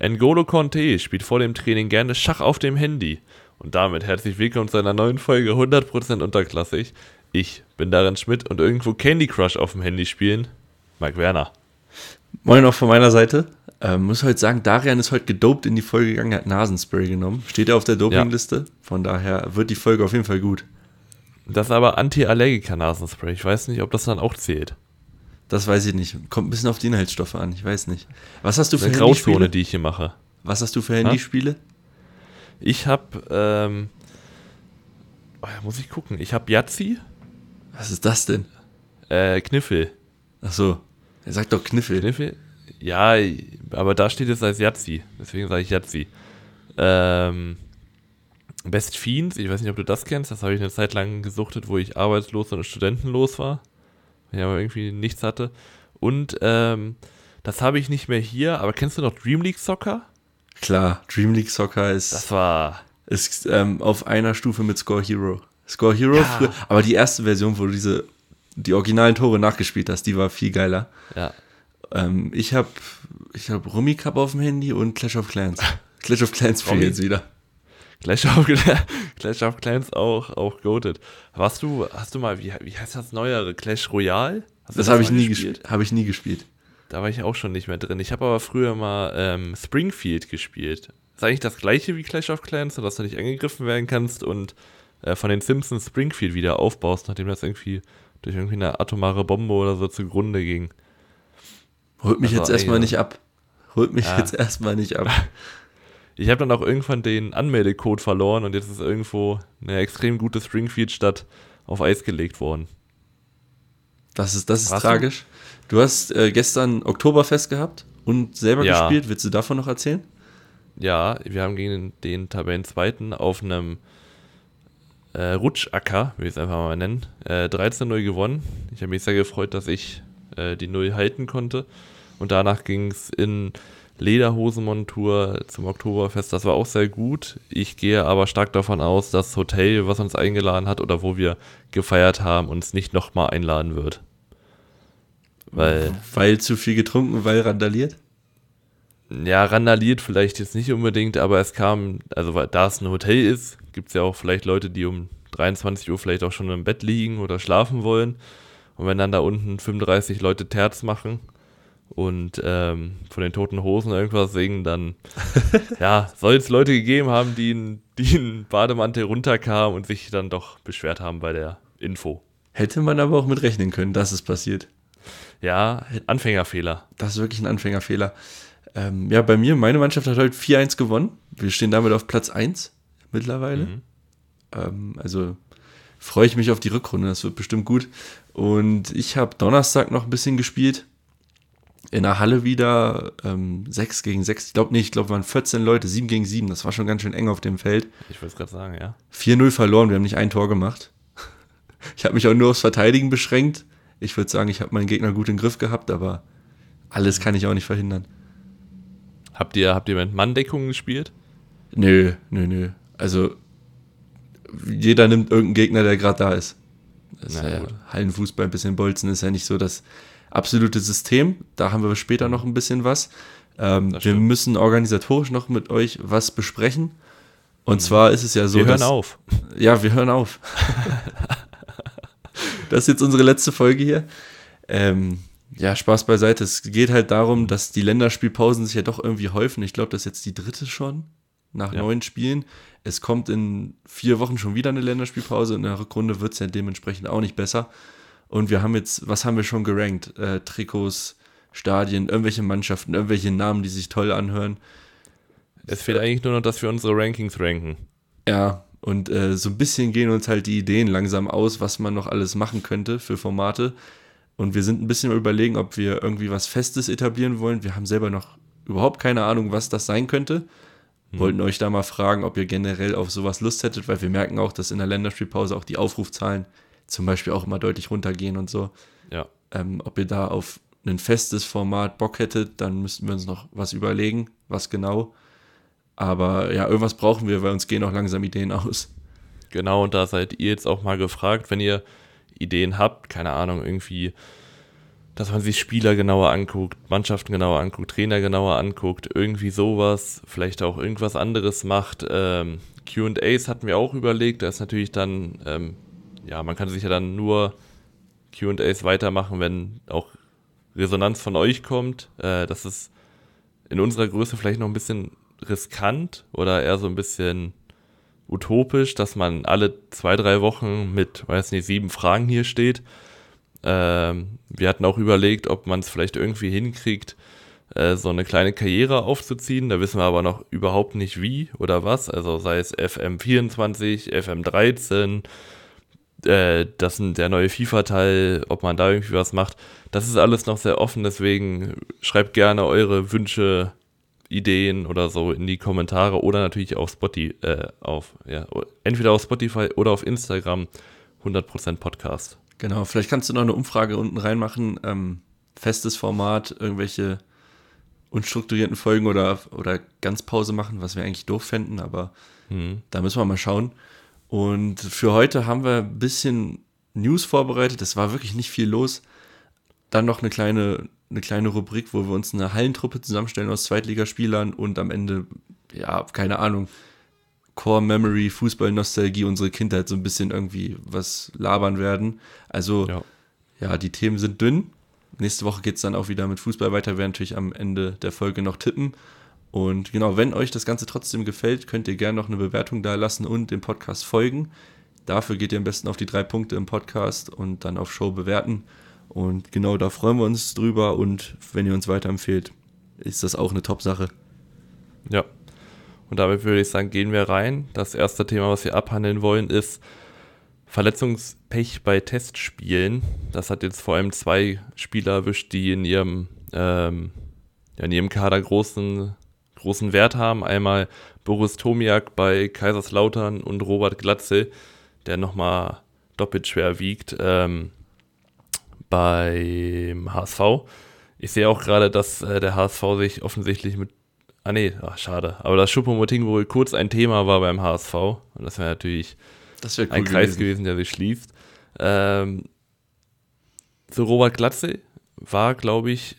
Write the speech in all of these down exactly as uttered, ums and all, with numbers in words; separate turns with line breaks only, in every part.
N'Golo Kanté spielt vor dem Training gerne Schach auf dem Handy. Und damit herzlich willkommen zu einer neuen Folge hundert Prozent unterklassig. Ich bin Darren Schmidt und irgendwo Candy Crush auf dem Handy spielen. Marc Werner.
Moin auch von meiner Seite. Ähm, muss heute sagen, Darian ist heute gedopt in die Folge gegangen, er hat Nasenspray genommen. Steht ja auf der Dopingliste. Ja. Von daher wird die Folge auf jeden Fall gut.
Das ist aber Anti-Allergiker-Nasenspray. Ich weiß nicht, ob das dann auch zählt.
Das weiß ich nicht. Kommt ein bisschen auf die Inhaltsstoffe an. Ich weiß nicht. Was hast du für
Eine
Handyspiele?
Grauzone, die ich hier mache.
Was hast du für Handyspiele?
Ich habe, ähm, oh ja, muss ich gucken. Ich habe Yahtzee.
Was ist das denn?
Äh, Kniffel.
Ach so. Er sagt doch Kniffel.
Kniffel? Ja, aber da steht es als Yahtzee. Deswegen sage ich Yahtzee. Ähm, Best Fiends. Ich weiß nicht, ob du das kennst. Das habe ich eine Zeit lang gesuchtet, wo ich arbeitslos und studentenlos war. Ich aber irgendwie nichts hatte. Und ähm, das habe ich nicht mehr hier. Aber kennst du noch Dream League Soccer?
Klar, Dream League Soccer ist,
das war
ist ähm, auf einer Stufe mit Score Hero. Score Hero,
ja.
früher, aber die erste Version, wo du diese, die originalen Tore nachgespielt hast, die war viel geiler.
Ja.
Ähm, ich habe ich hab Rummy Cup auf dem Handy und Clash of Clans. Clash of Clans spiele jetzt wieder.
Clash of, Clash of Clans auch, auch goated. Hast du, hast du mal, wie, wie heißt das neuere, Clash Royale? Hast
das
das
habe ich nie gespielt. Habe ich nie gespielt.
Da war ich auch schon nicht mehr drin. Ich habe aber früher mal ähm, Springfield gespielt. Ist eigentlich das gleiche wie Clash of Clans, sodass du nicht angegriffen werden kannst und äh, von den Simpsons Springfield wieder aufbaust, nachdem das irgendwie durch irgendwie eine atomare Bombe oder so zugrunde ging.
Holt mich jetzt erstmal nicht ab. Holt mich
ja.
jetzt erstmal nicht ab.
Ich habe dann auch irgendwann den Anmeldecode verloren und jetzt ist irgendwo eine extrem gute Springfield-Stadt auf Eis gelegt worden.
Das ist, das ist tragisch. Du, du hast äh, gestern Oktoberfest gehabt und selber
ja.
gespielt. Willst du davon noch erzählen?
Ja, wir haben gegen den Tabellenzweiten auf einem äh, Rutschacker, will ich es einfach mal nennen, äh, dreizehn null gewonnen. Ich habe mich sehr gefreut, dass ich äh, die Null halten konnte. Und danach ging es in Lederhosenmontur zum Oktoberfest. Das war auch sehr gut. Ich gehe aber stark davon aus, dass das Hotel, was uns eingeladen hat oder wo wir gefeiert haben, uns nicht nochmal einladen wird. Weil,
weil zu viel getrunken, weil randaliert?
Ja, randaliert vielleicht jetzt nicht unbedingt, aber es kam, also da es ein Hotel ist, gibt es ja auch vielleicht Leute, die um dreiundzwanzig Uhr vielleicht auch schon im Bett liegen oder schlafen wollen. Und wenn dann da unten fünfunddreißig Leute Terz machen und ähm, von den Toten Hosen irgendwas singen, dann ja, soll es Leute gegeben haben, die in, die in Bademantel runterkamen und sich dann doch beschwert haben bei der Info.
Hätte man aber auch mit rechnen können, dass es passiert.
Ja, Anfängerfehler.
Das ist wirklich ein Anfängerfehler. Ähm, ja, bei mir, meine Mannschaft hat heute vier eins gewonnen. Wir stehen damit auf Platz eins mittlerweile. Mhm. Ähm, also freue ich mich auf die Rückrunde, das wird bestimmt gut. Und ich habe Donnerstag noch ein bisschen gespielt. In der Halle wieder ähm, sechs gegen sechs. Ich glaube nicht, ich glaube, waren vierzehn Leute, sieben gegen sieben. Das war schon ganz schön eng auf dem Feld.
Ich wollte es gerade sagen, ja.
vier null verloren, wir haben nicht ein Tor gemacht. Ich habe mich auch nur aufs Verteidigen beschränkt. Ich würde sagen, ich habe meinen Gegner gut im Griff gehabt, aber alles kann ich auch nicht verhindern.
Habt ihr, habt ihr mit Manndeckung gespielt?
Nö, nö, nö. Also jeder nimmt irgendeinen Gegner, der gerade da ist. Das
Na,
ist ja
gut.
Hallenfußball, ein bisschen Bolzen ist ja nicht so das absolute System. Da haben wir später noch ein bisschen was. Ähm, wir
stimmt.
müssen organisatorisch noch mit euch was besprechen. Und mhm. zwar ist es ja so,
wir hören
dass,
auf.
Ja, wir hören auf. Das ist jetzt unsere letzte Folge hier. Ähm, ja, Spaß beiseite. Es geht halt darum, dass die Länderspielpausen sich ja doch irgendwie häufen. Ich glaube, das ist jetzt die dritte schon nach ja. neun Spielen. Es kommt in vier Wochen schon wieder eine Länderspielpause. In der Rückrunde wird es ja dementsprechend auch nicht besser. Und wir haben jetzt, was haben wir schon gerankt? Äh, Trikots, Stadien, irgendwelche Mannschaften, irgendwelche Namen, die sich toll anhören.
Es fehlt eigentlich nur noch, dass wir unsere Rankings ranken.
Ja, und äh, so ein bisschen gehen uns halt die Ideen langsam aus, was man noch alles machen könnte für Formate. Und wir sind ein bisschen überlegen, ob wir irgendwie was Festes etablieren wollen. Wir haben selber noch überhaupt keine Ahnung, was das sein könnte. Hm. Wollten euch da mal fragen, ob ihr generell auf sowas Lust hättet, weil wir merken auch, dass in der Länderspielpause auch die Aufrufzahlen zum Beispiel auch immer deutlich runtergehen und so.
Ja.
Ähm, ob ihr da auf ein festes Format Bock hättet, dann müssten wir uns noch was überlegen, was genau. Aber ja, irgendwas brauchen wir, weil uns gehen auch langsam Ideen aus.
Genau, und da seid ihr jetzt auch mal gefragt, wenn ihr Ideen habt, keine Ahnung, irgendwie dass man sich Spieler genauer anguckt, Mannschaften genauer anguckt, Trainer genauer anguckt, irgendwie sowas, vielleicht auch irgendwas anderes macht. Ähm, Q und A's hatten wir auch überlegt, da ist natürlich dann, ähm, ja, man kann sich ja dann nur Q und A's weitermachen, wenn auch Resonanz von euch kommt. Äh, das ist in unserer Größe vielleicht noch ein bisschen riskant oder eher so ein bisschen utopisch, dass man alle zwei, drei Wochen mit, weiß nicht, sieben Fragen hier steht. Ähm, wir hatten auch überlegt, ob man es vielleicht irgendwie hinkriegt, äh, so eine kleine Karriere aufzuziehen. Da wissen wir aber noch überhaupt nicht wie oder was. Also sei es F M vierundzwanzig, F M dreizehn, äh, das ist der neue FIFA-Teil, ob man da irgendwie was macht. Das ist alles noch sehr offen, deswegen schreibt gerne eure Wünsche, Ideen oder so in die Kommentare oder natürlich auf Spotify, äh, auf, ja, entweder auf Spotify oder auf Instagram, hundert Prozent Podcast.
Genau, vielleicht kannst du noch eine Umfrage unten reinmachen, ähm, festes Format, irgendwelche unstrukturierten Folgen oder, oder ganz Pause machen, was wir eigentlich doof fänden, aber mhm. da müssen wir mal schauen. Und für heute haben wir ein bisschen News vorbereitet, es war wirklich nicht viel los. Dann noch eine kleine, eine kleine Rubrik, wo wir uns eine Hallentruppe zusammenstellen aus Zweitligaspielern und am Ende, ja, keine Ahnung, Core Memory, Fußball-Nostalgie, unsere Kindheit so ein bisschen irgendwie was labern werden. Also, ja, ja die Themen sind dünn. Nächste Woche geht es dann auch wieder mit Fußball weiter. Wir werden natürlich am Ende der Folge noch tippen. Und genau, wenn euch das Ganze trotzdem gefällt, könnt ihr gerne noch eine Bewertung da lassen und dem Podcast folgen. Dafür geht ihr am besten auf die drei Punkte im Podcast und dann auf Show bewerten. Und genau, da freuen wir uns drüber. Und wenn ihr uns weiterempfehlt, ist das auch eine Top-Sache.
Ja. Und damit würde ich sagen, gehen wir rein. Das erste Thema, was wir abhandeln wollen, ist Verletzungspech bei Testspielen. Das hat jetzt vor allem zwei Spieler erwischt, die in ihrem, ähm, ja, in ihrem Kader großen, großen Wert haben. Einmal Boris Tomiak bei Kaiserslautern und Robert Glatzel, der nochmal doppelt schwer wiegt ähm, beim H S V. Ich sehe auch gerade, dass äh, der H S V sich offensichtlich mit Ah nee, ach, schade. Aber dass Choupo-Moting wohl kurz ein Thema war beim H S V. Und das wäre natürlich das wär cool ein Kreis gewesen. gewesen, der sich schließt. Ähm, so Robert Glatzel war, glaube ich,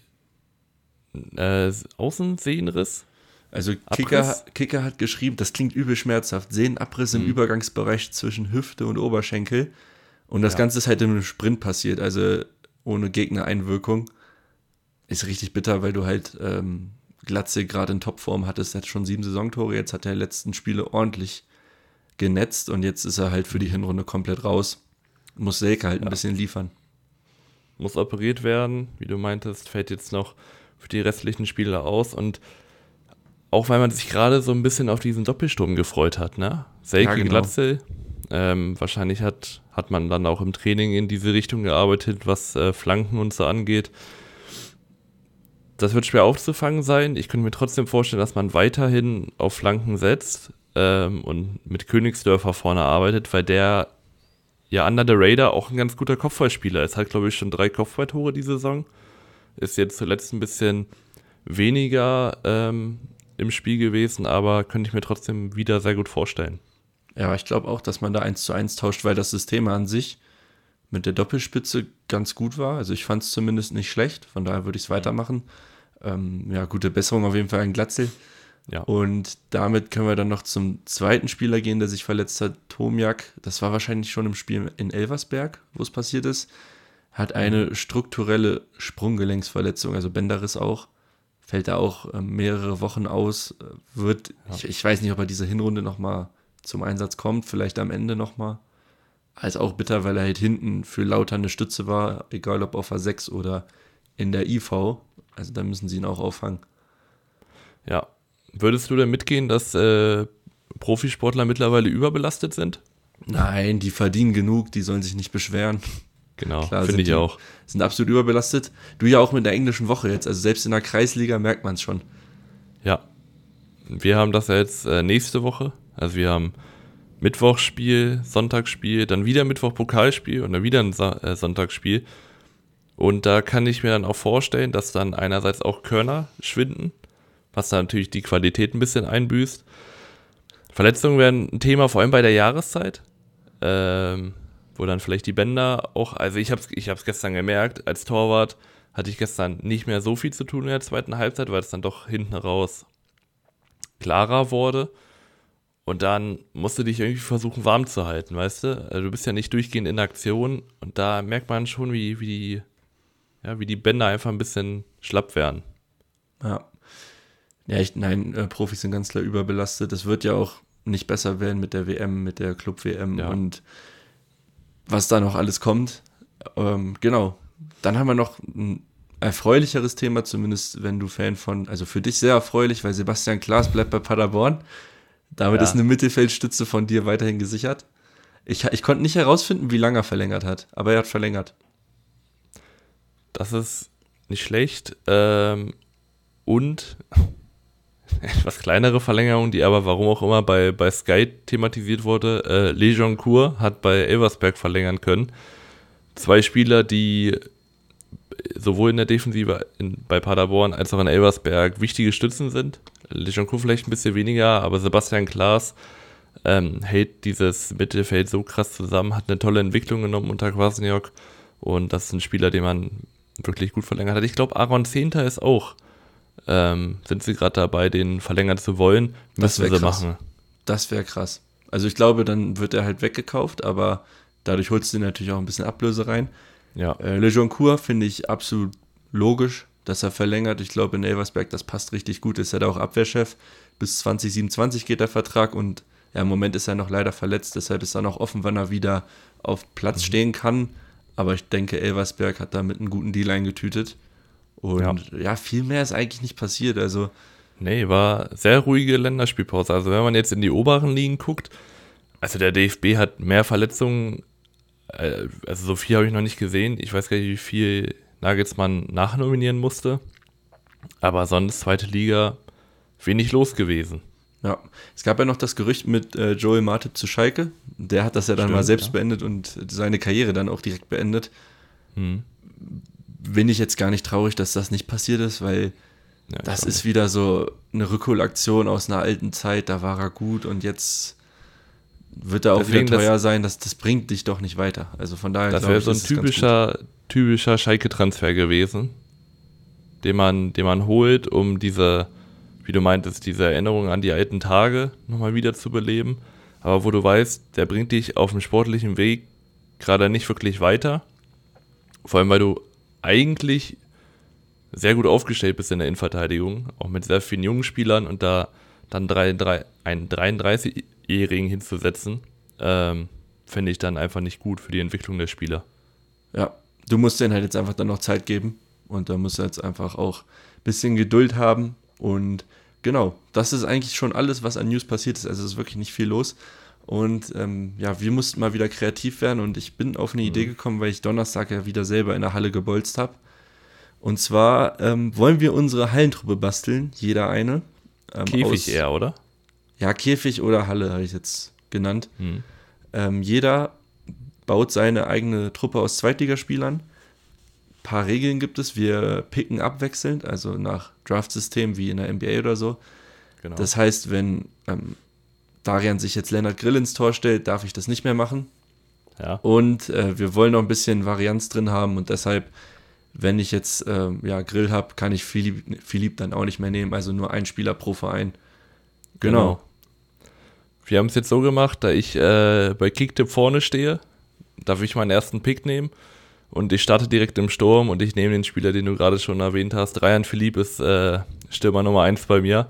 äh, Außensehnenriss.
Also Kicker, Kicker hat geschrieben, das klingt übel schmerzhaft. Sehnenabriss im mhm. Übergangsbereich zwischen Hüfte und Oberschenkel. Und das ja. Ganze ist halt im Sprint passiert, also ohne Gegnereinwirkung. Ist richtig bitter, weil du halt ähm, Glatzel gerade in Topform hattest, jetzt schon sieben Saisontore, jetzt hat er in den letzten Spiele ordentlich genetzt und jetzt ist er halt für die Hinrunde komplett raus. Muss Selke halt ja. ein bisschen liefern.
Muss operiert werden, wie du meintest, fällt jetzt noch für die restlichen Spiele aus und auch weil man sich gerade so ein bisschen auf diesen Doppelsturm gefreut hat, ne? Selke, ja, genau. Glatzel, ähm, wahrscheinlich hat, hat man dann auch im Training in diese Richtung gearbeitet, was äh, Flanken und so angeht. Das wird schwer aufzufangen sein. Ich könnte mir trotzdem vorstellen, dass man weiterhin auf Flanken setzt ähm, und mit Königsdörfer vorne arbeitet, weil der ja under the radar auch ein ganz guter Kopfballspieler ist. Hat, glaube ich, schon drei Kopfballtore die Saison. Ist jetzt zuletzt ein bisschen weniger ähm, im Spiel gewesen, aber könnte ich mir trotzdem wieder sehr gut vorstellen.
Ja, ich glaube auch, dass man da eins zu eins tauscht, weil das System an sich mit der Doppelspitze ganz gut war. Also ich fand es zumindest nicht schlecht, von daher würde ich es weitermachen. Ähm, ja, gute Besserung auf jeden Fall an Glatzel. Ja. Und damit können wir dann noch zum zweiten Spieler gehen, der sich verletzt hat, Tomiak. Das war wahrscheinlich schon im Spiel in Elversberg, wo es passiert ist. Hat eine mhm. strukturelle Sprunggelenksverletzung, also Bänderriss auch. Fällt da auch äh, mehrere Wochen aus. Wird, ja. ich, ich weiß nicht, ob er diese Hinrunde nochmal zum Einsatz kommt, vielleicht am Ende nochmal. Also auch bitter, weil er halt hinten für Lautern eine Stütze war, egal ob auf A sechs oder in der I V. Also da müssen sie ihn auch auffangen.
Ja. Würdest du denn mitgehen, dass äh, Profisportler mittlerweile überbelastet sind?
Nein, die verdienen genug, die sollen sich nicht beschweren.
Genau, finde ich
die,
auch.
Sind absolut überbelastet. Du ja auch mit der englischen Woche jetzt, also selbst in der Kreisliga merkt man es schon.
Ja, wir haben das ja jetzt äh, nächste Woche. Also wir haben Mittwochsspiel, Sonntagsspiel, dann wieder Mittwoch-Pokalspiel und dann wieder ein Sa- äh, Sonntagsspiel. Und da kann ich mir dann auch vorstellen, dass dann einerseits auch Körner schwinden, was dann natürlich die Qualität ein bisschen einbüßt. Verletzungen werden ein Thema, vor allem bei der Jahreszeit, ähm, wo dann vielleicht die Bänder auch, also ich habe es ich hab's gestern gemerkt, als Torwart hatte ich gestern nicht mehr so viel zu tun in der zweiten Halbzeit, weil es dann doch hinten raus klarer wurde. Und dann musst du dich irgendwie versuchen, warm zu halten, weißt du? Also du bist ja nicht durchgehend in Aktion und da merkt man schon, wie, wie, die, ja, wie die Bänder einfach ein bisschen schlapp werden.
Ja. Ja, ich, nein, äh, Profis sind ganz klar überbelastet. Es wird ja auch nicht besser werden mit der W M, mit der Club-W M
Ja.
und was da noch alles kommt. Ähm, genau. Dann haben wir noch ein erfreulicheres Thema, zumindest wenn du Fan von, also für dich sehr erfreulich, weil Sebastian Klaas bleibt bei Paderborn. Damit
Ja.
ist eine Mittelfeldstütze von dir weiterhin gesichert. Ich, ich konnte nicht herausfinden, wie lange er verlängert hat, aber er hat verlängert.
Das ist nicht schlecht. Ähm, und etwas kleinere Verlängerung, die aber warum auch immer bei, bei Sky thematisiert wurde. Äh, Lejoncourt hat bei Elversberg verlängern können. Zwei Spieler, die sowohl in der Defensive in, bei Paderborn als auch in Elversberg wichtige Stützen sind. Lejoncourt vielleicht ein bisschen weniger, aber Sebastian Klaas ähm, hält dieses Mittelfeld so krass zusammen, hat eine tolle Entwicklung genommen unter Kwasniok und das ist ein Spieler, den man wirklich gut verlängert hat. Ich glaube, Aaron Zehnter ist auch, ähm, sind sie gerade dabei, den verlängern zu wollen,
Das
müssen
wäre
sie
krass.
machen.
Das wäre krass. Also ich glaube, dann wird er halt weggekauft, aber dadurch holst du natürlich auch ein bisschen Ablöse rein.
Ja,
Äh, Lejoncourt finde ich absolut logisch, dass er verlängert. Ich glaube, in Elversberg, das passt richtig gut. Ist er da auch Abwehrchef. Bis zwanzig siebenundzwanzig geht der Vertrag und ja, im Moment ist er noch leider verletzt. Deshalb ist er noch offen, wann er wieder auf Platz
Mhm.
stehen kann. Aber ich denke, Elversberg hat damit einen guten Deal eingetütet. Und ja. ja, viel mehr ist eigentlich nicht passiert. Also
nee, war sehr ruhige Länderspielpause. Also wenn man jetzt in die oberen Ligen guckt, also der D F B hat mehr Verletzungen, äh, also so viel habe ich noch nicht gesehen. Ich weiß gar nicht, wie viel Nagelsmann nachnominieren musste. Aber sonst zweite Liga wenig los gewesen.
ja, es gab ja noch das Gerücht mit äh, Joel Matip zu Schalke. Der hat das ja dann
Stimmt,
mal selbst
ja.
beendet und seine Karriere dann auch direkt beendet.
Hm.
Bin ich jetzt gar nicht traurig, dass das nicht passiert ist, weil
Ja,
das
ich auch
ist wieder so eine Rückholaktion aus einer alten Zeit. Da war er gut und jetzt wird er auch
Deswegen,
wieder teuer
das-
sein. Das, das bringt dich doch nicht weiter. Also von daher
Das
glaube
wäre
ich,
so ein
ist es ganz gut.
typischer, typischer Schalke-Transfer gewesen, den man, den man holt, um diese, wie du meintest, diese Erinnerung an die alten Tage nochmal wieder zu beleben. Aber wo du weißt, der bringt dich auf dem sportlichen Weg gerade nicht wirklich weiter. Vor allem, weil du eigentlich sehr gut aufgestellt bist in der Innenverteidigung, auch mit sehr vielen jungen Spielern und da dann drei, drei, einen dreiunddreißigjährigen hinzusetzen, ähm, finde ich dann einfach nicht gut für die Entwicklung der Spieler.
Ja, du musst denen halt jetzt einfach dann noch Zeit geben und da musst du jetzt einfach auch ein bisschen Geduld haben und genau, das ist eigentlich schon alles, was an News passiert ist, also es ist wirklich nicht viel los und ähm, ja, wir mussten mal wieder kreativ werden und ich bin auf eine
Mhm.
Idee gekommen, weil ich Donnerstag ja wieder selber in der Halle gebolzt habe und zwar ähm, wollen wir unsere Hallentruppe basteln, jeder eine. Ähm,
Käfig
aus,
eher, oder?
Ja, Käfig oder Halle habe ich jetzt genannt.
Mhm.
Ähm, jeder baut seine eigene Truppe aus Zweitligaspielern. Ein paar Regeln gibt es. Wir picken abwechselnd, also nach Draft-System wie in der N B A oder so.
Genau.
Das heißt, wenn ähm, Darian sich jetzt Lennart Grill ins Tor stellt, darf ich das nicht mehr machen.
ja.
Und äh, wir wollen noch ein bisschen Varianz drin haben und deshalb, wenn ich jetzt ähm, ja, Grill habe, kann ich Philipp, Philipp dann auch nicht mehr nehmen. Also nur ein Spieler pro Verein. Genau.
Wir haben es jetzt so gemacht, da ich äh, bei Kicktipp vorne stehe, darf ich meinen ersten Pick nehmen und ich starte direkt im Sturm und ich nehme den Spieler, den du gerade schon erwähnt hast. Ryan Philipp ist äh, Stürmer Nummer eins bei mir,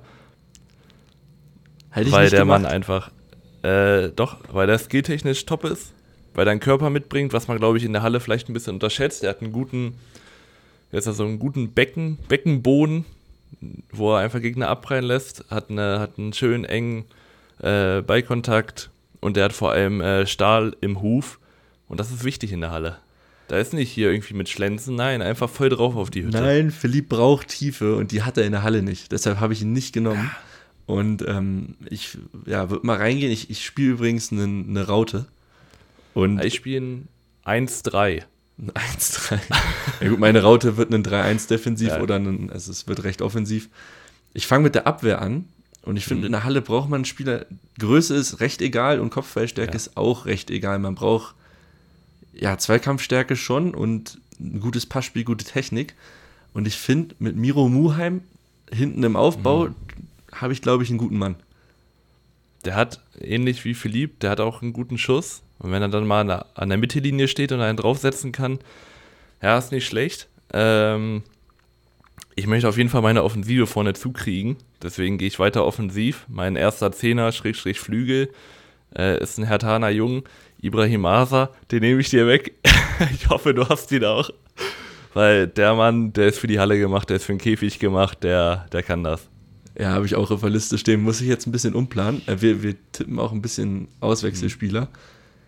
Hätte ich
weil
nicht
der
gemacht.
Mann einfach, äh, doch, weil der skilltechnisch top ist, weil er einen Körper mitbringt, was man, glaube ich, in der Halle vielleicht ein bisschen unterschätzt. Er hat einen guten, jetzt also einen guten Becken, Beckenboden, wo er einfach Gegner abprallen lässt, hat, eine, hat einen schönen engen äh, Beikontakt und der hat vor allem äh, Stahl im Huf und das ist wichtig in der Halle. Da ist nicht hier irgendwie mit Schlenzen, nein, einfach voll drauf auf die Hütte.
Nein, Philipp braucht Tiefe und die hat er in der Halle nicht. Deshalb habe ich ihn nicht genommen. Und ähm, ich ja, würde mal reingehen. Ich, ich spiele übrigens eine, eine Raute. Und
Ich spiele ein eins drei.
ein eins drei. Ja gut, meine Raute wird ein drei eins defensiv
Ja.
oder ein, also es wird recht offensiv. Ich fange mit der Abwehr an. Und ich finde,
Mhm.
in der Halle braucht man einen Spieler, Größe ist recht egal und Kopfballstärke
Ja.
ist auch recht egal. Man braucht ja Zweikampfstärke schon und ein gutes Passspiel, gute Technik. Und ich finde, mit Miro Muheim hinten im Aufbau mhm. habe ich, glaube ich, einen guten Mann.
Der hat, ähnlich wie Philipp, der hat auch einen guten Schuss. Und wenn er dann mal an der Mittellinie steht und einen draufsetzen kann, ja, ist nicht schlecht. Ähm, ich möchte auf jeden Fall meine Offensive vorne zukriegen. Deswegen gehe ich weiter offensiv. Mein erster Zehner, Schrägstrich Flügel, äh, ist ein Herthaner Jung, Ibrahim Asa. Den nehme ich dir weg. Ich hoffe, du hast ihn auch. Weil der Mann, der ist für die Halle gemacht, der ist für den Käfig gemacht, der, der kann das.
Ja, habe ich auch auf der Liste stehen. Muss ich jetzt ein bisschen umplanen. Wir, wir tippen auch ein bisschen Auswechselspieler. Mhm.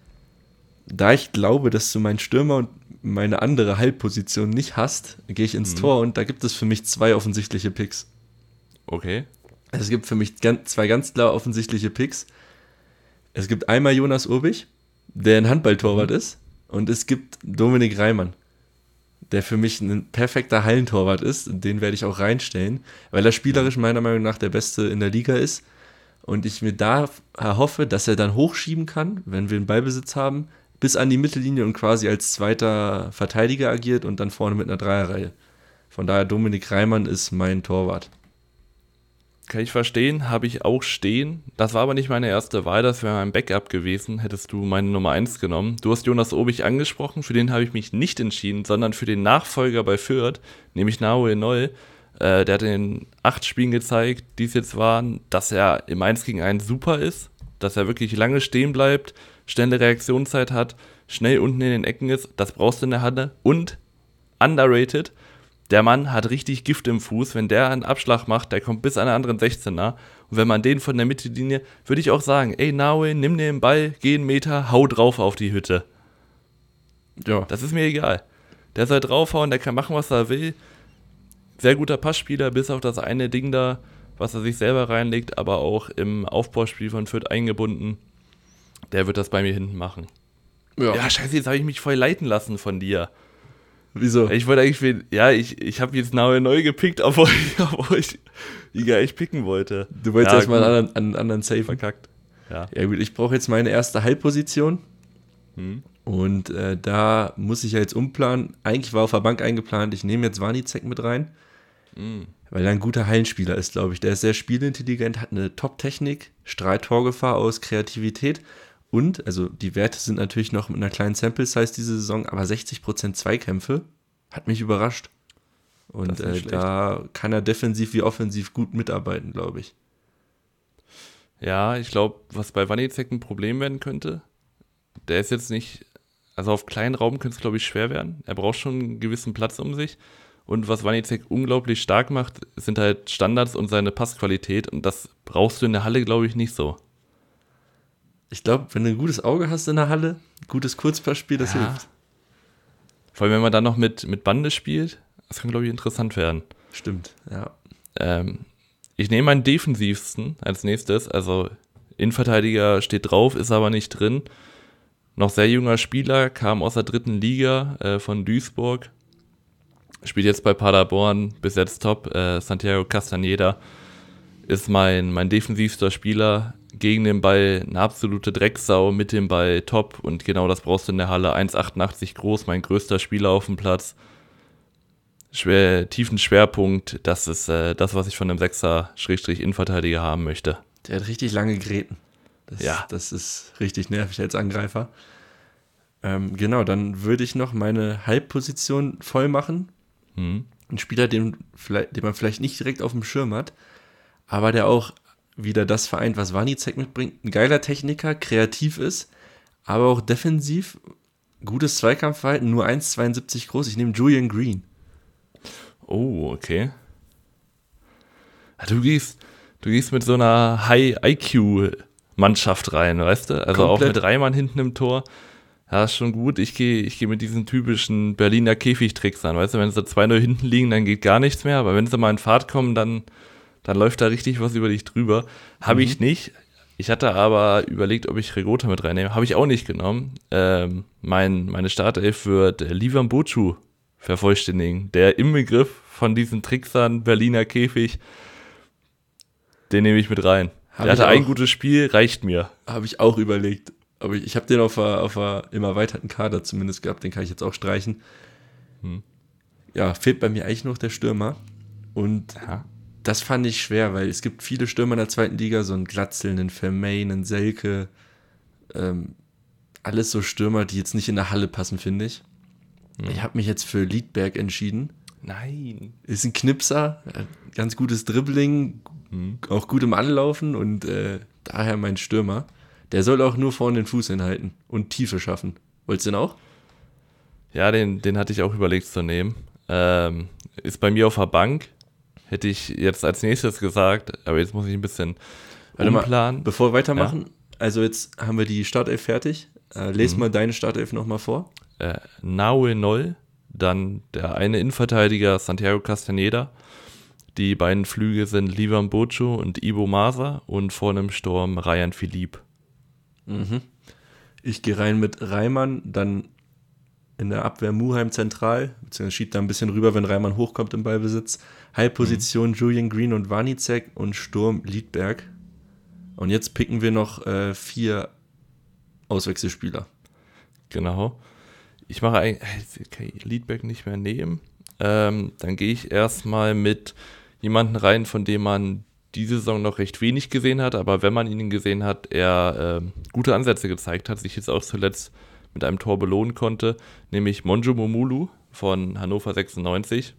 Da ich glaube, dass du meinen Stürmer und meine andere Halbposition nicht hast, gehe ich ins mhm. Tor und da gibt es für mich zwei offensichtliche Picks.
Okay.
Also es gibt für mich ganz, zwei ganz klar offensichtliche Picks. Es gibt einmal Jonas Urbich, der ein Handballtorwart mhm. ist, und es gibt Dominik Reimann, der für mich ein perfekter Hallentorwart ist. Den werde ich auch reinstellen, weil er spielerisch meiner Meinung nach der Beste in der Liga ist. Und ich mir da erhoffe, dass er dann hochschieben kann, wenn wir einen Ballbesitz haben, bis an die Mittellinie und quasi als zweiter Verteidiger agiert und dann vorne mit einer Dreierreihe. Von daher, Dominik Reimann ist mein Torwart.
Kann ich verstehen, habe ich auch stehen. Das war aber nicht meine erste Wahl, das wäre mein Backup gewesen, hättest du meine Nummer eins genommen. Du hast Jonas Urbich angesprochen, für den habe ich mich nicht entschieden, sondern für den Nachfolger bei Fürth, nämlich Nahuel Nol. Äh, der hat in acht Spielen gezeigt, die es jetzt waren, dass er im eins gegen eins super ist, dass er wirklich lange stehen bleibt, schnelle Reaktionszeit hat, schnell unten in den Ecken ist, das brauchst du in der Halle. Und underrated, der Mann hat richtig Gift im Fuß. Wenn der einen Abschlag macht, der kommt bis an den anderen sechzehner. Und wenn man den von der Mittellinie, würde ich auch sagen, ey Nahuel, nimm den Ball, geh einen Meter, hau drauf auf die Hütte. Ja. Das ist mir egal. Der soll draufhauen, der kann machen, was er will. Sehr guter Passspieler, bis auf das eine Ding da, was er sich selber reinlegt, aber auch im Aufbauspiel von Fürth eingebunden. Der wird das bei mir hinten machen. Ja, ja scheiße, jetzt habe ich mich voll leiten lassen von dir.
Wieso?
Ich wollte eigentlich, ja, ich, ich habe jetzt Nahuel neu gepickt, obwohl ich, obwohl ich egal, ich picken wollte.
Du wolltest
ja,
erstmal einen anderen, einen anderen Safe.
Verkackt. Ja.
Ja gut, ich brauche jetzt meine erste Halbposition. Hm. Und äh, da muss ich ja jetzt umplanen. Eigentlich war auf der Bank eingeplant, ich nehme jetzt Wanizek mit rein. Hm. Weil er ein guter Hallenspieler ist, glaube ich. Der ist sehr spielintelligent, hat eine Top-Technik, strahlt Torgefahr aus, Kreativität. Und, also die Werte sind natürlich noch mit einer kleinen Sample-Size diese Saison, aber sechzig Prozent Zweikämpfe hat mich überrascht. Und äh, da kann er defensiv wie offensiv gut mitarbeiten, glaube ich.
Ja, ich glaube, was bei Wanizek ein Problem werden könnte, der ist jetzt nicht, also auf kleinen Raum könnte es, glaube ich, schwer werden. Er braucht schon einen gewissen Platz um sich. Und was Wanizek unglaublich stark macht, sind halt Standards und seine Passqualität. Und das brauchst du in der Halle, glaube ich, nicht so.
Ich glaube, wenn du ein gutes Auge hast in der Halle, gutes Kurzpassspiel, das
ja. hilft. Vor allem, wenn man dann noch mit, mit Bande spielt, das kann, glaube ich, interessant werden.
Stimmt, ja.
Ähm, ich nehme meinen defensivsten als nächstes. Also Innenverteidiger steht drauf, ist aber nicht drin. Noch sehr junger Spieler, kam aus der dritten Liga äh, von Duisburg. Spielt jetzt bei Paderborn, bis jetzt top. Äh, Santiago Castañeda ist mein, mein defensivster Spieler. Gegen den Ball eine absolute Drecksau, mit dem Ball top. Und genau das brauchst du in der Halle. eins Komma achtundachtzig groß, mein größter Spieler auf dem Platz. Schwer, tiefen Schwerpunkt, das ist äh, das, was ich von einem Sechser-Innenverteidiger haben möchte.
Der hat richtig lange Gräten. Das,
ja.
Das ist richtig nervig als Angreifer. Ähm, genau, dann würde ich noch meine Halbposition voll machen. Hm. Ein Spieler, den, vielleicht, den man vielleicht nicht direkt auf dem Schirm hat, aber der auch wieder das vereint, was Wanizek mitbringt. Ein geiler Techniker, kreativ ist, aber auch defensiv, gutes Zweikampfverhalten, nur eins Komma zweiundsiebzig groß. Ich nehme Julian Green.
Oh, okay. Du gehst, du gehst mit so einer High-I Q-Mannschaft rein, weißt du? Also Komplett. Auch mit Reimann hinten im Tor. Ja, ist schon gut. Ich gehe ich geh mit diesen typischen Berliner Käfigtricks an, weißt du? Wenn sie zwei null hinten liegen, dann geht gar nichts mehr. Aber wenn sie mal in Fahrt kommen, dann dann läuft da richtig was über dich drüber. Habe mhm. ich nicht. Ich hatte aber überlegt, ob ich Regota mit reinnehme. Habe ich auch nicht genommen. Ähm, mein, meine Startelf wird Livan Bochu vervollständigen. Der Inbegriff von diesen Tricksern, Berliner Käfig, den nehme ich mit rein. Hab der hatte auch, ein gutes Spiel, reicht mir.
Habe ich auch überlegt. Aber ich, ich habe den auf, a, auf a, im erweiterten Kader zumindest gehabt. Den kann ich jetzt auch streichen.
Hm.
Ja, fehlt bei mir eigentlich noch der Stürmer. Und
Ja.
das fand ich schwer, weil es gibt viele Stürmer in der zweiten Liga, so einen Glatzel, einen Vermeyen, einen Selke, ähm, alles so Stürmer, die jetzt nicht in der Halle passen, finde ich.
Hm.
Ich habe mich jetzt für Liedberg entschieden.
Nein.
Ist ein Knipser, ganz gutes Dribbling,
Hm.
auch gut im Anlaufen und äh, daher mein Stürmer. Der soll auch nur vorne den Fuß hinhalten und Tiefe schaffen. Wolltest du den auch?
Ja, den, den hatte ich auch überlegt zu nehmen. Ähm, ist bei mir auf der Bank. Hätte ich jetzt als nächstes gesagt, aber jetzt muss ich ein bisschen
Warte mal,
umplanen.
bevor wir weitermachen, ja. Also jetzt haben wir die Startelf fertig. Äh, les mhm. mal deine Startelf nochmal vor.
Äh, Naue Noll, dann der eine Innenverteidiger Santiago Castaneda. Die beiden Flügel sind Livan Bocho und Ibo Masa und vorne im Sturm Ryan Philippe.
Mhm. Ich gehe rein mit Reimann, dann in der Abwehr Muheim zentral, beziehungsweise schiebt da ein bisschen rüber, wenn Reimann hochkommt im Ballbesitz. Halbposition mhm. Julian Green und Wanizek und Sturm Liedberg. Und jetzt picken wir noch äh, vier Auswechselspieler.
Genau. Ich mache eigentlich, kann ich Liedberg nicht mehr nehmen. Ähm, dann gehe ich erstmal mit jemanden rein, von dem man diese Saison noch recht wenig gesehen hat, aber wenn man ihn gesehen hat, er äh, gute Ansätze gezeigt hat, sich jetzt auch zuletzt mit einem Tor belohnen konnte, nämlich Monjo Momulu von Hannover sechsundneunzig.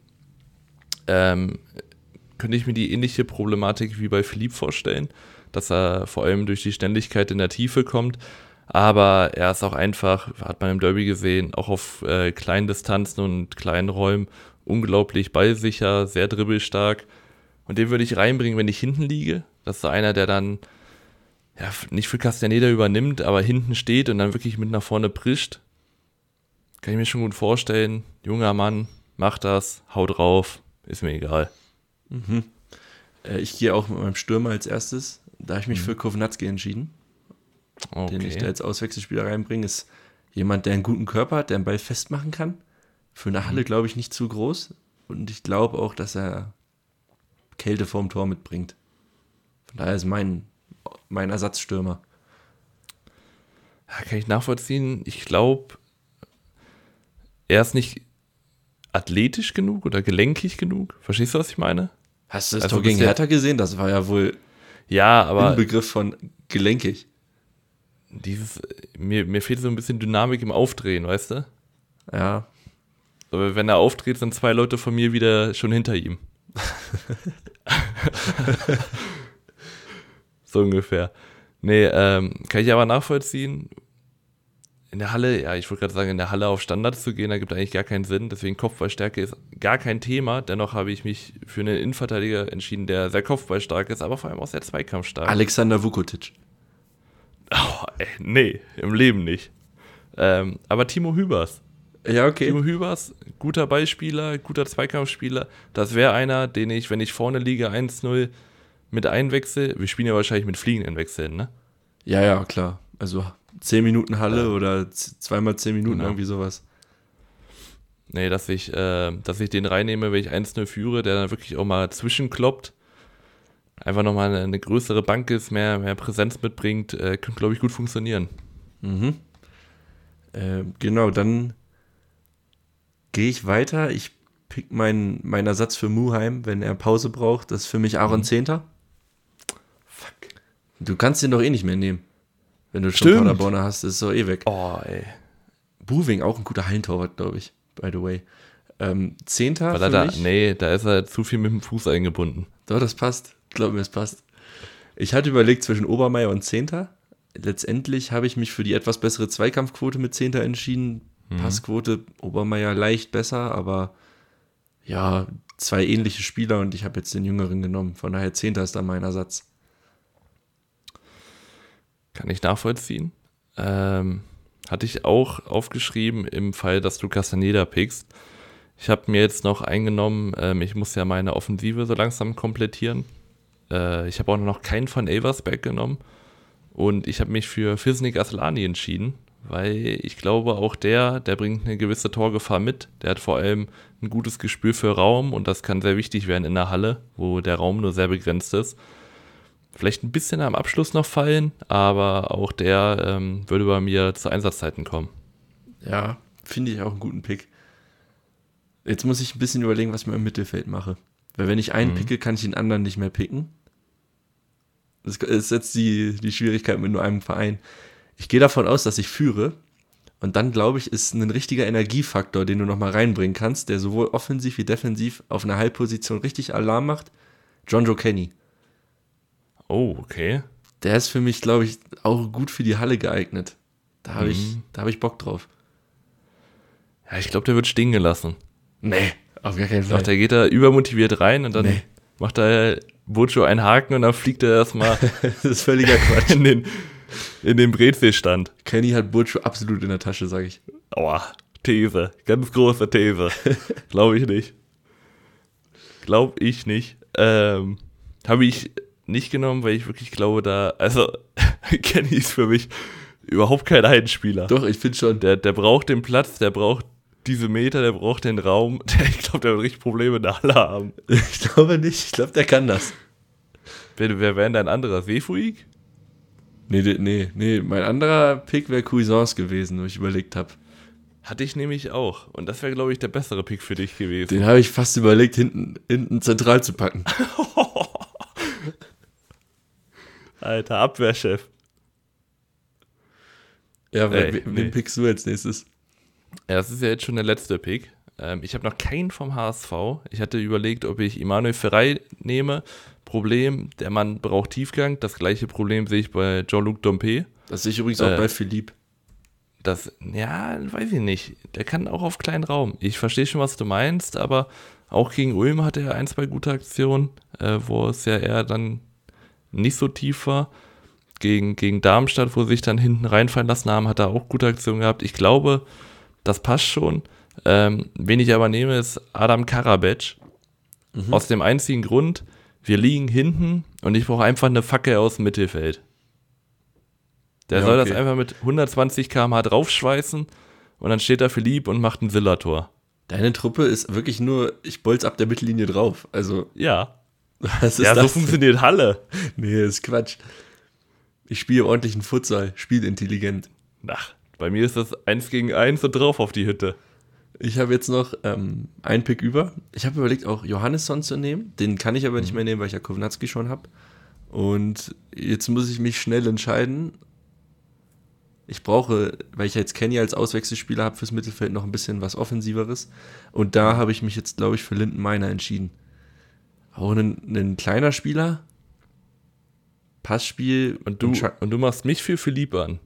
Ähm, könnte ich mir die ähnliche Problematik wie bei Philippe vorstellen, dass er vor allem durch die Schnelligkeit in der Tiefe kommt, aber er ist auch einfach, hat man im Derby gesehen, auch auf äh, kleinen Distanzen und kleinen Räumen unglaublich ballsicher, sehr dribbelstark. Und den würde ich reinbringen, wenn ich hinten liege. Das ist so einer, der dann ja, nicht für Castaneda übernimmt, aber hinten steht und dann wirklich mit nach vorne prischt. Kann ich mir schon gut vorstellen. Junger Mann, macht das, haut drauf, ist mir egal.
Mhm. Äh, ich gehe auch mit meinem Stürmer als erstes. Da habe ich mich mhm. für Kovnatski entschieden. Okay. Den ich da als Auswechselspieler reinbringe, ist jemand, der einen guten Körper hat, der einen Ball festmachen kann. Für eine Halle, glaube ich, nicht zu groß. Und ich glaube auch, dass er Kälte vorm Tor mitbringt. Von daher ist mein, mein Ersatzstürmer.
Ja, kann ich nachvollziehen. Ich glaube, er ist nicht athletisch genug oder gelenkig genug. Verstehst du, was ich meine?
Hast du das also Tor gegen Hertha gesehen? Das war ja wohl
ja, aber
Inbegriff von gelenkig.
Dieses, mir, mir fehlt so ein bisschen Dynamik im Aufdrehen, weißt du?
Ja.
Aber wenn er aufdreht, sind zwei Leute von mir wieder schon hinter ihm. So ungefähr. Nee, ähm, kann ich aber nachvollziehen. In der Halle, ja, ich wollte gerade sagen, in der Halle auf Standards zu gehen, da gibt eigentlich gar keinen Sinn. Deswegen Kopfballstärke ist gar kein Thema. Dennoch habe ich mich für einen Innenverteidiger entschieden, der sehr kopfballstark ist, aber vor allem auch sehr zweikampfstark.
Alexander Vukotic.
Oh, ey, nee, im Leben nicht. Ähm, aber Timo Hübers.
Ja, okay.
Timo Hübers, guter Ballspieler, guter Zweikampfspieler. Das wäre einer, den ich, wenn ich vorne liege, eins null mit einwechsel. Wir spielen ja wahrscheinlich mit fliegenden Wechseln, ne?
Ja, ja, klar. Also zehn Minuten Halle ja. oder zweimal zehn Minuten,
genau.
Irgendwie sowas.
Nee, dass ich, äh, dass ich den reinnehme, wenn ich eins null führe, der dann wirklich auch mal zwischenkloppt. Einfach nochmal eine, eine größere Bank ist, mehr, mehr Präsenz mitbringt, äh, könnte, glaube ich, gut funktionieren.
Mhm. Äh, genau, dann gehe ich weiter. Ich pick meinen mein Ersatz für Muheim, wenn er Pause braucht. Das ist für mich Aaron mhm. Zehnter. Fuck. Du kannst den doch eh nicht mehr nehmen. Wenn du schon Paderborner hast, ist es doch eh weg.
Oh, ey.
Buwing, auch ein guter Hallentorwart, glaube ich, by the way. Ähm, Zehnter
Weil
für
er da,
mich.
Nee, da ist er zu viel mit dem Fuß eingebunden.
Doch, das passt. Glaub mir, es passt. Ich hatte überlegt zwischen Obermeier und Zehnter. Letztendlich habe ich mich für die etwas bessere Zweikampfquote mit Zehnter entschieden. Mhm. Passquote Obermeier leicht besser, aber ja, zwei ähnliche Spieler und ich habe jetzt den Jüngeren genommen. Von daher Zehnter ist dann mein Ersatz.
Kann ich nachvollziehen. Ähm, hatte ich auch aufgeschrieben im Fall, dass du Castaneda pickst. Ich habe mir jetzt noch eingenommen, ähm, ich muss ja meine Offensive so langsam komplettieren. Äh, ich habe auch noch keinen von Elversberg genommen. Und ich habe mich für Fisnik Aslani entschieden, weil ich glaube, auch der, der bringt eine gewisse Torgefahr mit. Der hat vor allem ein gutes Gespür für Raum und das kann sehr wichtig werden in der Halle, wo der Raum nur sehr begrenzt ist. Vielleicht ein bisschen am Abschluss noch fallen, aber auch der ähm, würde bei mir zu Einsatzzeiten kommen.
Ja, finde ich auch einen guten Pick. Jetzt muss ich ein bisschen überlegen, was ich mir im Mittelfeld mache. Weil wenn ich einen mhm. picke, kann ich den anderen nicht mehr picken. Das ist jetzt die, die Schwierigkeit mit nur einem Verein. Ich gehe davon aus, dass ich führe. Und dann, glaube ich, ist ein richtiger Energiefaktor, den du nochmal reinbringen kannst, der sowohl offensiv wie defensiv auf einer Halbposition richtig Alarm macht. Jonjoe Kenny.
Oh, okay.
Der ist für mich, glaube ich, auch gut für die Halle geeignet. Da habe mhm. ich, da hab ich Bock drauf.
Ja, ich glaube, der wird stehen gelassen.
Nee, auf gar keinen Fall.
Doch, der geht da übermotiviert rein und dann nee. macht er Burcu einen Haken und dann fliegt er erstmal
das ist völliger Quatsch.
in den, in den Brezelstand.
Kenny hat Burcu absolut in der Tasche, sage ich.
Aua, These, ganz große These. Glaube ich nicht. Glaube ich nicht. Ähm, habe ich nicht genommen, weil ich wirklich glaube, da, also Kenny ist für mich überhaupt kein Heidenspieler.
Doch, ich finde schon.
Der, der braucht den Platz, der braucht diese Meter, der braucht den Raum. Der, ich glaube, der wird richtig Probleme in der Halle haben.
Ich glaube nicht, ich glaube, der kann das.
Wer, wer wäre denn dein anderer? Seefuig?
Nee, nee, nee, mein anderer Pick wäre Cuisance gewesen, wo ich überlegt habe.
Hatte ich nämlich auch. Und das wäre, glaube ich, der bessere Pick für dich gewesen.
Den habe ich fast überlegt, hinten, hinten zentral zu packen.
Alter, Abwehrchef.
Ja, wen, Ey, wen nee. pickst du als nächstes?
Ja, das ist ja jetzt schon der letzte Pick. Ähm, ich habe noch keinen vom H S V. Ich hatte überlegt, ob ich Emmanuel Ferrey nehme. Problem, der Mann braucht Tiefgang. Das gleiche Problem sehe ich bei Jean-Luc Dompe.
Das sehe ich übrigens auch äh, bei Philippe.
Das, ja, weiß ich nicht. Der kann auch auf kleinen Raum. Ich verstehe schon, was du meinst, aber auch gegen Ulm hatte er ein, zwei gute Aktionen, äh, wo es ja eher dann nicht so tief war. Gegen, gegen Darmstadt, wo sie sich dann hinten reinfallen lassen haben, hat er auch gute Aktionen gehabt. Ich glaube, das passt schon. Ähm, wen ich aber nehme, ist Adam Karabec. Mhm. Aus dem einzigen Grund, wir liegen hinten und ich brauche einfach eine Fackel aus dem Mittelfeld. Der ja, soll okay. das einfach mit hundertzwanzig Kilometer pro Stunde draufschweißen und dann steht da Philippe und macht ein Silla-Tor.
Deine Truppe ist wirklich nur, ich bolz ab der Mittellinie drauf. Also
ja.
Was ist
ja,
das
so funktioniert Halle.
Nee, das ist Quatsch. Ich spiele ordentlichen Futsal, spielintelligent.
Ach, bei mir ist das eins gegen eins und drauf auf die Hütte.
Ich habe jetzt noch ähm, einen Pick über. Ich habe überlegt, auch Johannesson zu nehmen. Den kann ich aber mhm. nicht mehr nehmen, weil ich ja Kownacki schon habe. Und jetzt muss ich mich schnell entscheiden. Ich brauche, weil ich jetzt Kenny als Auswechselspieler habe fürs Mittelfeld, noch ein bisschen was Offensiveres. Und da habe ich mich jetzt, glaube ich, für Linden Meiner entschieden. Auch ein, ein kleiner Spieler. Passspiel.
Und du, und, Scha- und du machst mich für Philippe an.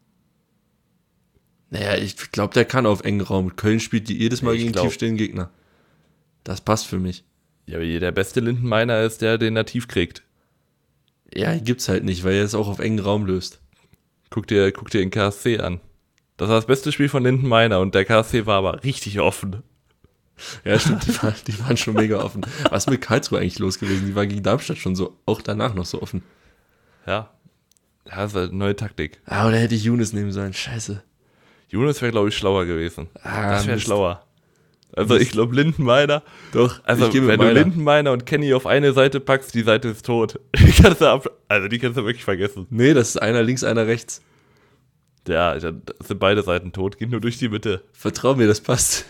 Naja, ich glaube, der kann auf engen Raum. Köln spielt die jedes Mal ich gegen glaub, tiefstehenden Gegner. Das passt für mich.
Ja, aber der beste Linden Meiner ist der, den er tief kriegt.
Ja, gibt's halt nicht, weil er es auch auf engen Raum löst.
Guck dir, guck dir den K S C an. Das war das beste Spiel von Linden Meiner und der K S C war aber richtig offen.
Ja, stimmt, die, war, die waren schon mega offen. Was ist mit Karlsruhe eigentlich los gewesen? Die war gegen Darmstadt schon so, auch danach noch so offen.
Ja, das ist halt eine neue Taktik.
Ah, oder hätte ich Younes nehmen sollen, scheiße.
Younes wäre, glaube ich, schlauer gewesen.
Ah,
das wäre schlauer. Also ich glaube, Linden Meiner.
Doch,
also wenn du Linden Meiner und Kenny auf eine Seite packst, die Seite ist tot. Die kannst du ab, also die kannst du wirklich vergessen.
Nee, das ist einer links, einer rechts.
Ja, das sind beide Seiten tot, geht nur durch die Mitte.
Vertrau mir, das passt.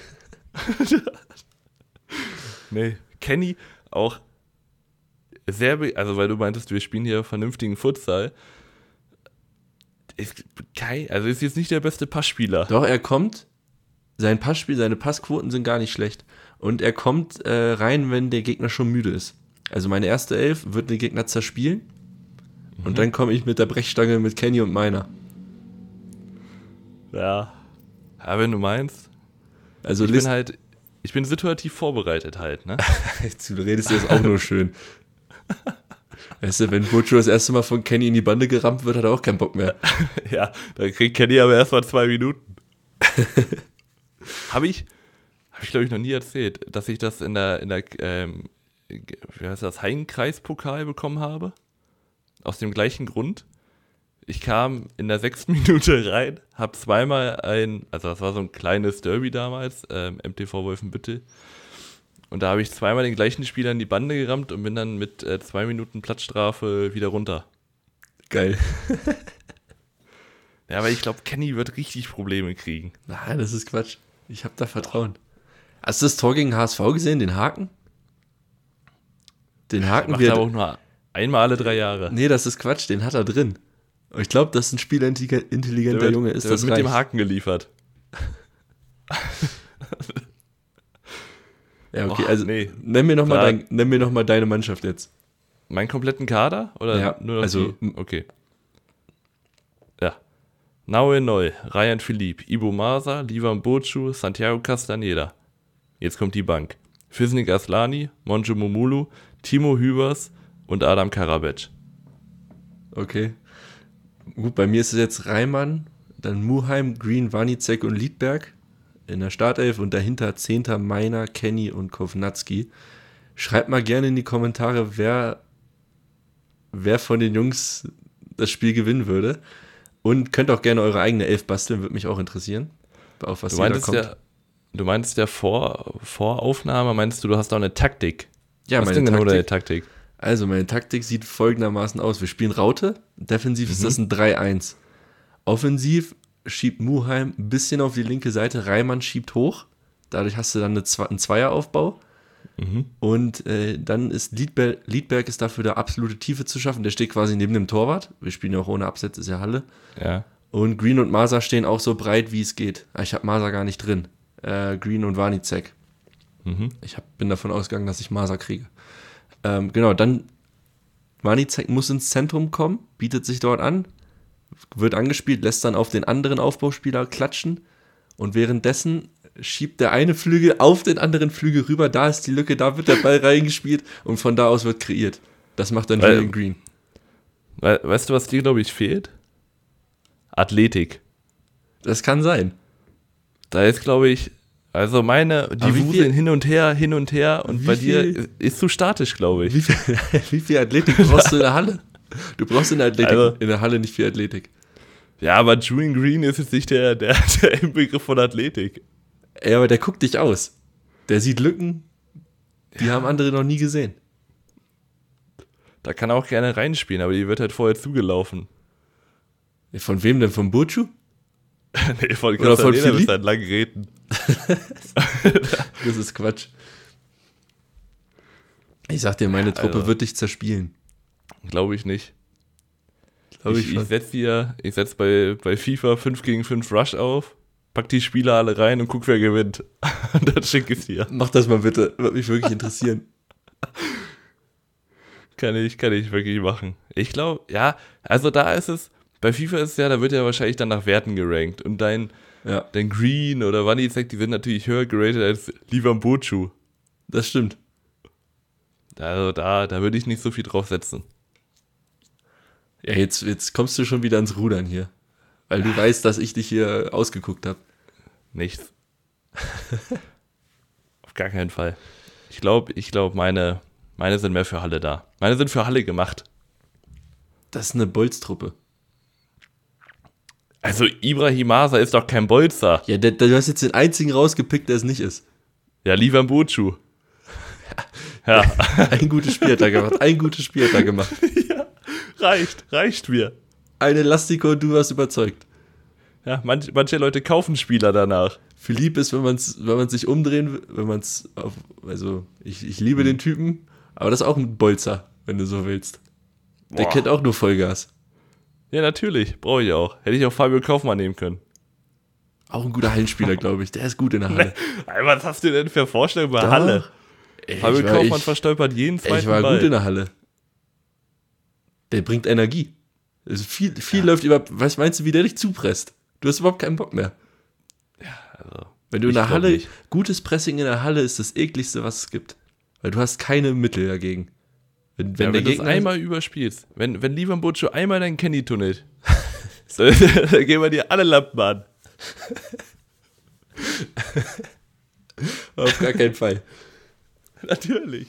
Nee, Kenny auch sehr, be- also weil du meintest, wir spielen hier vernünftigen Futsal. Ist kein, also ist jetzt nicht der beste Passspieler.
Doch, er kommt, sein Passspiel, seine Passquoten sind gar nicht schlecht. Und er kommt äh, rein, wenn der Gegner schon müde ist. Also meine erste Elf wird den Gegner zerspielen. Mhm. Und dann komme ich mit der Brechstange mit Kenny und Meiner.
Ja. Ja, wenn du meinst.
Also
ich bin halt, ich bin situativ vorbereitet halt, ne?
Du redest jetzt auch nur schön. Weißt du, wenn Burcu das erste Mal von Kenny in die Bande gerammt wird, hat er auch keinen Bock mehr.
Ja, dann kriegt Kenny aber erst mal zwei Minuten. Habe ich, habe ich glaube ich noch nie erzählt, dass ich das in der, in der, ähm, wie heißt das, Heinkreispokal bekommen habe? Aus dem gleichen Grund. Ich kam in der sechsten Minute rein, habe zweimal ein, also das war so ein kleines Derby damals, ähm, M T V Wolfenbüttel. Und da habe ich zweimal den gleichen Spieler in die Bande gerammt und bin dann mit äh, zwei Minuten Platzstrafe wieder runter.
Geil.
Ja, aber ich glaube, Kenny wird richtig Probleme kriegen.
Nein, das ist Quatsch. Ich habe da Vertrauen. Hast du das Tor gegen H S V gesehen, den Haken? Den Haken
Macht
wird.
er aber auch nur einmal alle drei Jahre.
Nee, das ist Quatsch, den hat er drin. Und ich glaube, dass ein spielintelligenter
Der wird,
Junge ist.
der
Das
wird mit
reicht.
dem Haken geliefert.
Ja, okay,
Och,
also
nee.
nenn mir nochmal
Klar.
dein, nenn mir noch mal deine Mannschaft jetzt.
Meinen kompletten Kader? Oder
Ja,
nur noch
also-
die? Okay. Ja. Naue Neu, Ryan Philippe, Ibo Masa, Livan Bochu, Santiago Castaneda. Jetzt kommt die Bank. Fisnik Aslani, Monjo Momulu, Timo Hübers und Adam Karabec.
Okay. Gut, bei mir ist es jetzt Reimann, dann Muheim, Green, Wanicek und Liedberg in der Startelf und dahinter Zehnter Meiner, Kenny und Kovnatski. Schreibt mal gerne in die Kommentare, wer, wer von den Jungs das Spiel gewinnen würde. Und könnt auch gerne eure eigene Elf basteln, würde mich auch interessieren. Auf was
Du
ihr da
meintest
kommt.
ja, du meintest ja vor, vor Aufnahme, meinst du, du hast auch eine Taktik.
Ja,
Was
meine
ist denn genau
Taktik-
deine Taktik?
Also, meine Taktik sieht folgendermaßen aus. Wir spielen Raute. Defensiv ist
Mhm.
das ein drei eins. Offensiv schiebt Muheim ein bisschen auf die linke Seite. Reimann schiebt hoch. Dadurch hast du dann eine Zwe- einen Zweieraufbau.
Mhm.
Und äh, dann ist Liedberg, Liedberg ist dafür, da absolute Tiefe zu schaffen. Der steht quasi neben dem Torwart. Wir spielen ja auch ohne Absätze, ist ja Halle.
Ja.
Und Green und Masa stehen auch so breit, wie es geht. Ah, Ich habe Masa gar nicht drin. Äh, Green und Wanicek.
Mhm.
Ich hab, bin davon ausgegangen, dass ich Masa kriege. Ähm, genau, dann Wanicek muss ins Zentrum kommen, bietet sich dort an, wird angespielt, lässt dann auf den anderen Aufbauspieler klatschen und währenddessen schiebt der eine Flügel auf den anderen Flügel rüber, da ist die Lücke, da wird der Ball reingespielt und von da aus wird kreiert. Das macht dann
Weil-
Julian Green.
We weißt du, was dir, glaube ich, fehlt? Athletik.
Das kann sein.
Da ist, glaube ich, also meine, die
Aber wie
wuseln
viel-
hin und her, hin und her und
Wie
bei dir
viel-
ist, ist zu statisch, glaube ich.
Wie viel, wie viel Athletik brauchst du in der Halle? Du brauchst in der, Athletik,
Also-
in der Halle nicht viel Athletik.
Ja, aber Julian Green ist jetzt nicht der, der, der Inbegriff von Athletik.
Ey, aber der guckt dich aus. Der sieht Lücken, die haben andere noch nie gesehen.
Da kann er auch gerne reinspielen, aber die wird halt vorher zugelaufen.
Von wem denn? Von Burcu?
Nee, von
Oder von
Castaneda mit
Philipp?
seinen langen Räten.
Das ist Quatsch. Ich sag dir, meine Truppe
also-
wird dich zerspielen.
Glaube ich nicht.
Glaub
ich
ich
ich
schon.
setze hier, ich setze bei, bei FIFA fünf gegen fünf Rush auf, pack die Spieler alle rein und guck, wer gewinnt. Und dann schick ich dir.
Mach das mal bitte. Würde mich wirklich interessieren.
Kann ich, kann ich wirklich machen. Ich glaube, ja, also da ist es, bei FIFA ist es ja, da wird ja wahrscheinlich dann nach Werten gerankt. Und dein,
Ja,
dein Green oder Wanicek, die sind natürlich höher geratet als Livan Bochu.
das stimmt.
Also da, da würde ich nicht so viel drauf setzen.
Ja, jetzt, jetzt kommst du schon wieder ans Rudern hier. Weil du weißt, dass ich dich hier ausgeguckt habe.
Nichts. Auf gar keinen Fall. Ich glaube, ich glaube, meine, meine sind mehr für Halle da. Meine sind für Halle gemacht.
Das ist eine Bolztruppe.
Also Ibrahim Masa ist doch kein Bolzer.
Ja, der, der, du hast jetzt den einzigen rausgepickt, der es nicht ist.
Ja, Livan Bochu. Ja,
Ein gutes Spiel hat er gemacht. Ein gutes Spiel hat er gemacht.
reicht, reicht mir.
Eine Elastico und du warst überzeugt.
Ja, manch, manche Leute kaufen Spieler danach.
Philipp ist, wenn man es wenn man's sich umdrehen will, wenn man es auf, also ich, ich liebe den Typen, aber das ist auch ein Bolzer, wenn du so willst. Der
Boah.
kennt auch nur Vollgas.
Ja, natürlich, brauche ich auch. Hätte ich auch Fabio Kaufmann nehmen können.
Auch ein guter Hallenspieler, glaube ich. Der ist gut in der Halle.
Ey, was hast du denn für Vorstellungen bei
Doch.
Halle?
Ey,
Fabio
ich war,
Kaufmann
ich,
verstolpert jeden zweiten
ich war
Ball.
gut in der Halle. Der bringt Energie. Also viel viel läuft über. Was meinst du, wie der dich zupresst? Du hast überhaupt keinen Bock mehr.
Also,
Wenn du in
ich
der
glaub
Halle,
nicht.
gutes Pressing in der Halle ist das ekligste, was es gibt. Weil du hast keine Mittel dagegen. Wenn, wenn
ja,
der
wenn du es
Gegner
einmal überspielst, wenn, wenn Livan Bochu einmal deinen Kenny tunnelt, so, dann gehen wir dir alle Lampen an.
auf gar keinen Fall.
Natürlich.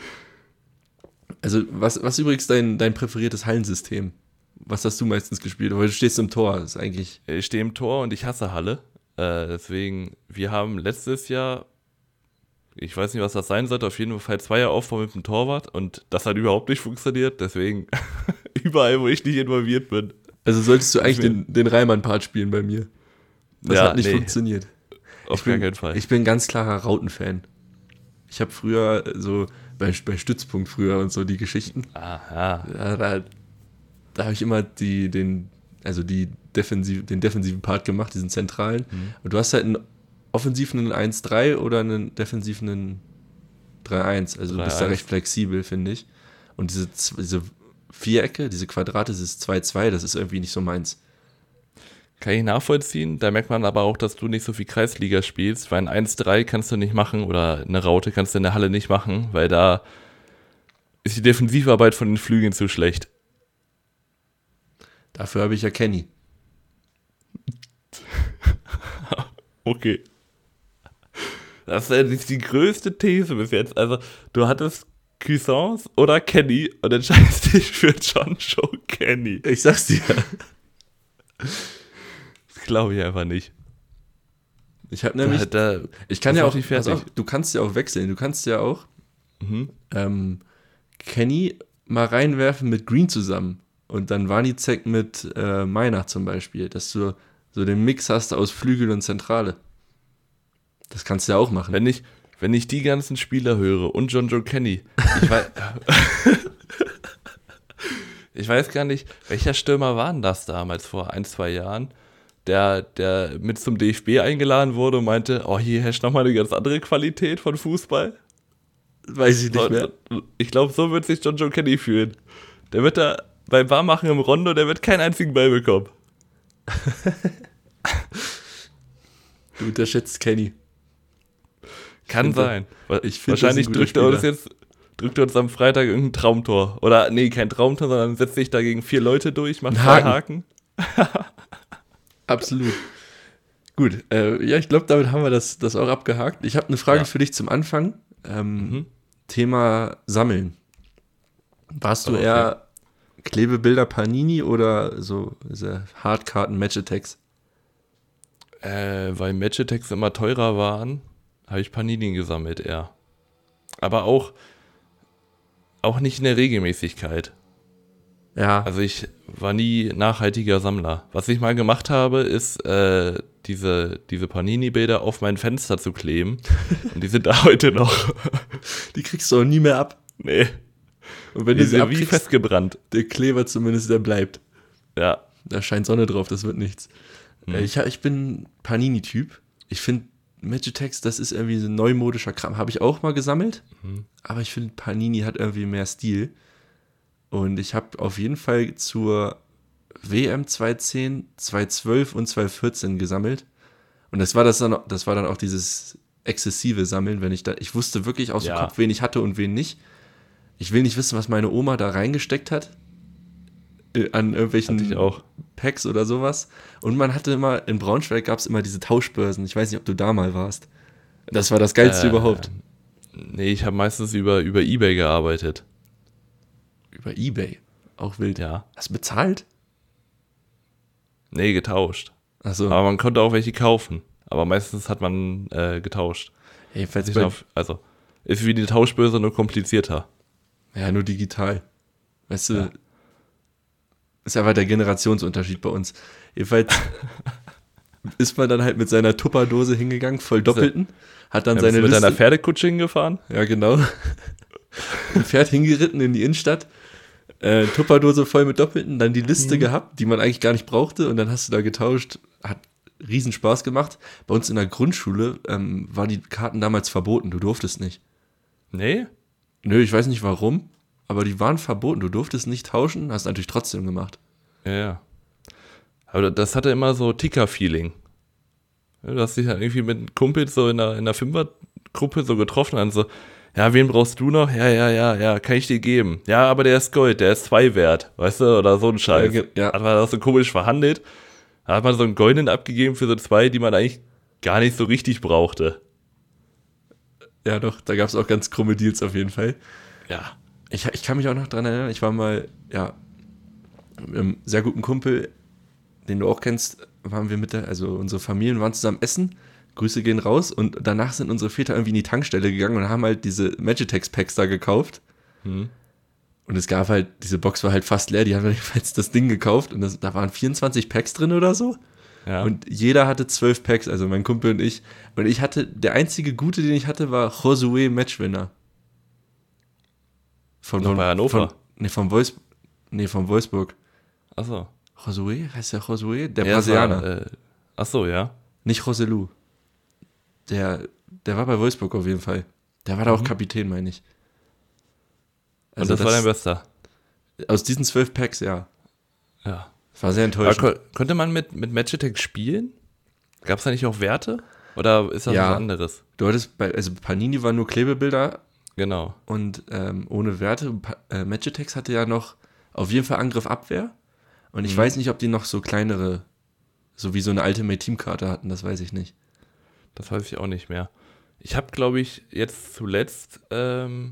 Also, was, was ist übrigens dein, dein präferiertes Hallensystem? Was hast du meistens gespielt? Weil du stehst im Tor, das ist eigentlich.
Ich stehe im Tor und ich hasse Halle. Äh, deswegen, wir haben letztes Jahr, ich weiß nicht, was das sein sollte, auf jeden Fall Zweieraufbau mit dem Torwart und das hat überhaupt nicht funktioniert. Deswegen, überall, wo ich nicht involviert bin.
Also solltest du eigentlich
mir-
den, den Reimann-Part spielen bei mir. Das
Ja,
hat nicht
nee.
funktioniert.
auf
ich bin,
gar keinen Fall.
Ich bin ein ganz klarer Rauten-Fan. Ich habe früher so bei, bei Stützpunkt früher und so die Geschichten.
Aha.
Da, da, da habe ich immer die, den, also die defensiv, den defensiven Part gemacht, diesen zentralen.
Mhm.
Und du hast halt einen offensiven eins drei oder einen defensiven drei eins. Also du bist da recht flexibel, finde ich. Und diese, diese Vierecke, diese Quadrate, dieses zwei zwei, das ist irgendwie nicht so meins.
Kann ich nachvollziehen. Da merkt man aber auch, dass du nicht so viel Kreisliga spielst, weil ein eins drei kannst du nicht machen oder eine Raute kannst du in der Halle nicht machen, weil da ist die Defensivarbeit von den Flügeln zu schlecht.
Dafür habe ich ja Kenny.
Okay. Das ist die größte These bis jetzt. Also, du hattest Cuisance oder Kenny und entscheidest dich für John Joe Kenny.
Ich sag's dir.
Das glaube ich einfach nicht.
Ich habe nämlich,
da, da,
ich kann ja auch,
pass auf,
du kannst ja auch wechseln. Du kannst ja auch
mhm.
ähm, Kenny mal reinwerfen mit Green zusammen und dann Wanizek mit äh, Meiner zum Beispiel, dass du so den Mix hast aus Flügel und Zentrale. Das kannst du ja auch machen.
Wenn ich, wenn ich die ganzen Spieler höre und John Joe Kenny, ich weiß, ich weiß gar nicht, welcher Stürmer war denn das damals vor ein, zwei Jahren, der, der mit zum D F B eingeladen wurde und meinte, oh, hier herrscht nochmal eine ganz andere Qualität von Fußball.
Weiß ich nicht
so,
mehr.
Ich glaube, so wird sich John Joe Kenny fühlen. Der wird da beim Warmmachen im Rondo, der wird keinen einzigen Ball bekommen.
Du unterschätzt Kenny.
Kann
finde,
sein.
Ich find,
Wahrscheinlich drückt er uns jetzt drückt er uns am Freitag irgendein Traumtor. Oder nee, kein Traumtor, sondern setzt sich da gegen vier Leute durch, macht zwei Haken.
Absolut. Gut, äh, ja, ich glaube, damit haben wir das, das auch abgehakt. Ich habe eine Frage
Ja.
für dich zum Anfang. Ähm,
Mhm.
Thema Sammeln. Warst du
Okay.
eher Klebebilder Panini oder so diese Hardkarten Match-Attacks?
Äh, weil Match-Attacks immer teurer waren, habe ich Panini gesammelt eher. Aber auch, auch nicht in der Regelmäßigkeit.
Ja,
Also ich war nie nachhaltiger Sammler. Was ich mal gemacht habe, ist äh, diese, diese Panini-Bilder auf mein Fenster zu kleben. Und die sind da heute noch.
die kriegst du auch nie mehr ab.
Nee,
Und wenn
die
du sie
sind wie
abkriegst,
festgebrannt.
der Kleber zumindest, der bleibt.
Ja.
Da scheint Sonne drauf, das wird nichts.
Mhm.
Äh, ich, ich bin Panini-Typ. Ich finde Magitex, das ist irgendwie so ein neumodischer Kram. Habe ich auch mal gesammelt.
Mhm.
Aber ich finde, Panini hat irgendwie mehr Stil. Und ich habe auf jeden Fall zur W M zweitausendzehn, zweitausendzwölf und zweitausendvierzehn gesammelt. Und das war, das dann, das war dann auch dieses exzessive Sammeln, wenn ich da, ich wusste wirklich aus dem
Ja.
Kopf, wen ich hatte und wen nicht. Ich will nicht wissen, was meine Oma da reingesteckt hat. äh, An
Hatte
irgendwelchen
ich auch.
Packs oder sowas. Und man hatte immer, in Braunschweig gab es immer diese Tauschbörsen. Ich weiß nicht, ob du da mal warst. Das war das Geilste
Äh,
überhaupt.
Nee, ich habe meistens über, über Ebay gearbeitet.
Über Ebay. Auch wild.
Ja.
Hast du bezahlt?
Nee, getauscht.
Achso.
Aber man konnte auch welche kaufen. Aber meistens hat man äh, getauscht.
Jedenfalls
Ich
bei,
glaub, also, ist wie die Tauschbörse, nur komplizierter.
ja, nur digital. Weißt du,
Ja.
ist einfach der Generationsunterschied bei uns. Jedenfalls ist man dann halt mit seiner Tupperdose hingegangen, voll Doppelten, hat dann
Ja,
seine
bist du mit
Liste,
deiner Pferdekutsche hingefahren?
ja genau, ein Pferd hingeritten in die Innenstadt, äh, Tupperdose voll mit Doppelten, dann die Liste
Mhm.
gehabt, die man eigentlich gar nicht brauchte und dann hast du da getauscht, hat riesen Spaß gemacht. Bei uns in der Grundschule ähm, waren die Karten damals verboten, du durftest nicht.
Nee?
Nö, ich weiß nicht warum, aber die waren verboten, du durftest nicht tauschen, hast natürlich trotzdem gemacht.
Ja, ja. Aber das hatte immer so Ticker-Feeling. Ja, du hast dich dann irgendwie mit Kumpels so in einer, in einer Fünfergruppe so getroffen und dann so, ja, wen brauchst du noch? Ja, ja, ja, ja, kann ich dir geben. Ja, aber der ist Gold, der ist zwei wert, weißt du, oder so ein Scheiß.
Ja, ge- ja.
Hat man das so komisch verhandelt. Da hat man so einen goldenen abgegeben für so zwei, die man eigentlich gar nicht so richtig brauchte.
Ja doch, da gab es auch ganz krumme Deals auf jeden Fall.
Ja.
Ich, ich kann mich auch noch dran erinnern, ich war mal, ja, mit einem sehr guten Kumpel, den du auch kennst, waren wir mit der, also unsere Familien waren zusammen essen, Grüße gehen raus und danach sind unsere Väter irgendwie in die Tankstelle gegangen und haben halt diese Magitex-Packs da gekauft.
Hm.
Und es gab halt, diese Box war halt fast leer, die haben jedenfalls das Ding gekauft und das, da waren vierundzwanzig Packs drin oder so.
Ja.
Und jeder hatte zwölf Packs, also mein Kumpel und ich. Und ich hatte, der einzige gute, den ich hatte, war Josué Matchwinner. Von,
Noch
von,
bei Hannover?
Von, nee, von Wolfs, nee, von Wolfsburg.
Achso.
Josué? Heißt der Josué? Der
Ja, das
Brasilianer.
war, äh, achso, ja.
Nicht Joselu. Der, der war bei Wolfsburg auf jeden Fall. Der war da auch Kapitän, meine ich.
Und das, war dein Bester?
Aus diesen zwölf Packs, ja.
Ja.
Das war sehr
Aber
enttäuschend.
ko- konnte man mit, mit Magitech spielen? Gab es da nicht auch Werte? Oder ist das
Ja.
was anderes?
Du hattest bei, also Panini waren nur Klebebilder
Genau.
und ähm, ohne Werte. Pa- äh, Magitex hatte ja noch auf jeden Fall Angriff, Abwehr. Und ich
Mhm.
weiß nicht, ob die noch so kleinere, so wie so eine Ultimate Teamkarte hatten, das weiß ich nicht.
Das weiß ich auch nicht mehr. Ich habe, glaube ich, jetzt zuletzt ähm,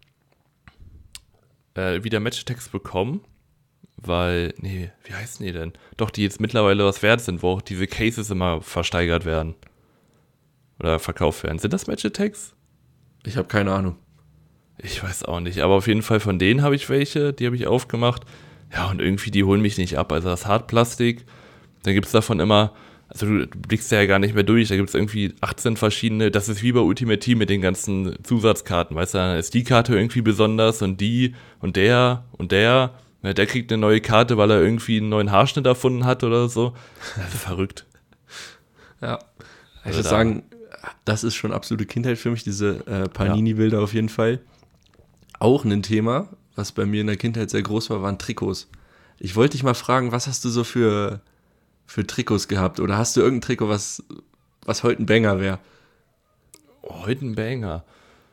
äh, wieder Matchtext bekommen, weil, nee, wie heißen die denn? Doch, die jetzt mittlerweile was wert sind, wo auch diese Cases immer versteigert werden. Oder verkauft werden. Sind das Matchtext?
Ich habe keine Ahnung.
Ich weiß auch nicht, aber auf jeden Fall von denen habe ich welche, die habe ich aufgemacht. Ja, und irgendwie, die holen mich nicht ab. Also das Hartplastik, dann gibt es davon immer, also du blickst ja gar nicht mehr durch, da gibt es irgendwie achtzehn verschiedene, das ist wie bei Ultimate Team mit den ganzen Zusatzkarten, weißt du, dann ist die Karte irgendwie besonders und die und der und der, ja, der kriegt eine neue Karte, weil er irgendwie einen neuen Haarschnitt erfunden hat oder so. Das ist verrückt.
Ja. Ich
Also
würde
da-
sagen, das ist schon absolute Kindheit für mich, diese äh, Panini-Bilder auf jeden Fall. Auch ein Thema, was bei mir in der Kindheit sehr groß war, waren Trikots. Ich wollte dich mal fragen, was hast du so für, für Trikots gehabt? Oder hast du irgendein Trikot, was, was heute ein Banger wäre?
Oh, heute ein Banger.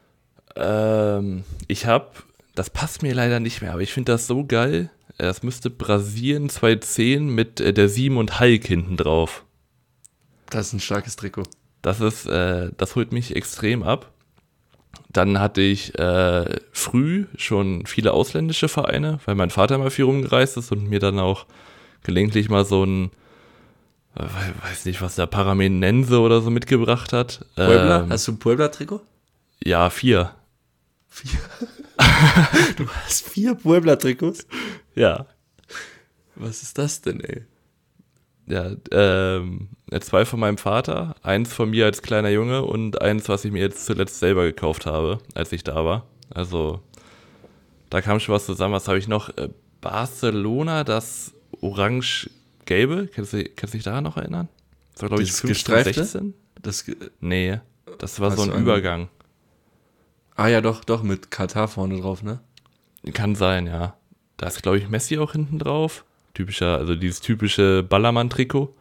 Ähm, ich habe, das passt mir leider nicht mehr, aber ich finde das so geil. Das müsste Brasilien zweitausendzehn mit äh, der sieben und Hulk hinten drauf.
Das ist ein starkes Trikot.
Das ist, äh, das holt mich extrem ab. Dann hatte ich äh, früh schon viele ausländische Vereine, weil mein Vater mal viel rumgereist ist und mir dann auch gelegentlich mal so ein, äh, weiß nicht, was der Paramenense oder so mitgebracht hat.
Puebla?
Ähm,
Hast du ein Puebla-Trikot?
ja, vier.
Vier. Du hast vier Puebla-Trikots?
Ja.
Was ist das denn, ey?
Ja, ähm, zwei von meinem Vater, eins von mir als kleiner Junge und eins, was ich mir jetzt zuletzt selber gekauft habe, als ich da war. Also, da kam schon was zusammen. Was habe ich noch? Äh, Barcelona, das orange-gelbe. Kannst du, kannst du dich daran noch erinnern? Das war, glaube ich,
Das
fünfzehn,
gestreifte?
sechzehn?
Das, ge-
Nee, das war
Hast
so
du
ein
einen-
Übergang.
ah ja, doch, doch, mit Katar vorne drauf, ne?
Kann sein, ja. Da ist, glaube ich, Messi auch hinten drauf. Typischer, also dieses typische Ballermann-Trikot.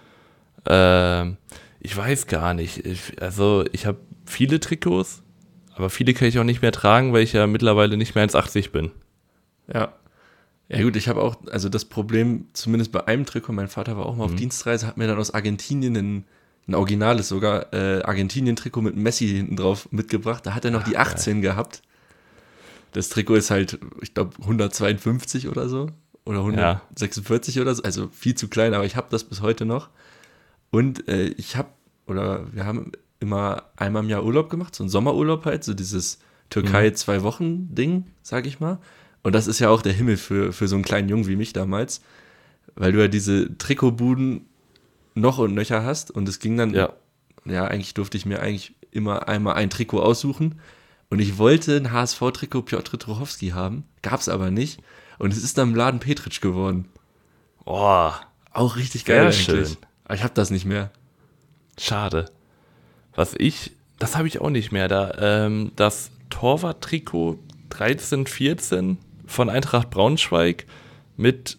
Ähm, ich weiß gar nicht. Ich, also, ich habe viele Trikots, aber viele kann ich auch nicht mehr tragen, weil ich ja mittlerweile nicht mehr eins achtzig bin.
Ja. Ja gut, ich habe auch, also das Problem, zumindest bei einem Trikot, mein Vater war auch mal auf
Mhm.
Dienstreise, hat mir dann aus Argentinien ein, ein originales sogar, äh, Argentinien-Trikot mit Messi hinten drauf mitgebracht. Da hat er noch die achtzehn gehabt. Das Trikot ist halt, ich glaube, hundertzweiundfünfzig oder so. Oder hundertsechsundvierzig oder so. Also viel zu klein, aber ich habe das bis heute noch. Und äh, ich habe, oder wir haben immer einmal im Jahr Urlaub gemacht, so ein Sommerurlaub halt, so dieses Türkei-Zwei-Wochen-Ding, sag ich mal. Und das ist ja auch der Himmel für, für so einen kleinen Jungen wie mich damals, weil du ja diese Trikotbuden noch und nöcher hast und es ging dann,
Ja.
ja, eigentlich durfte ich mir eigentlich immer einmal ein Trikot aussuchen und ich wollte ein H S V-Trikot Piotr Trochowski haben, gab's aber nicht und es ist dann Mladen Petric geworden.
Oh,
Auch richtig geil
Sehr
eigentlich.
schön.
Aber ich habe das nicht mehr.
schade. Was ich, das habe ich auch nicht mehr. Da, ähm, das Torwart-Trikot dreizehn vierzehn von Eintracht Braunschweig mit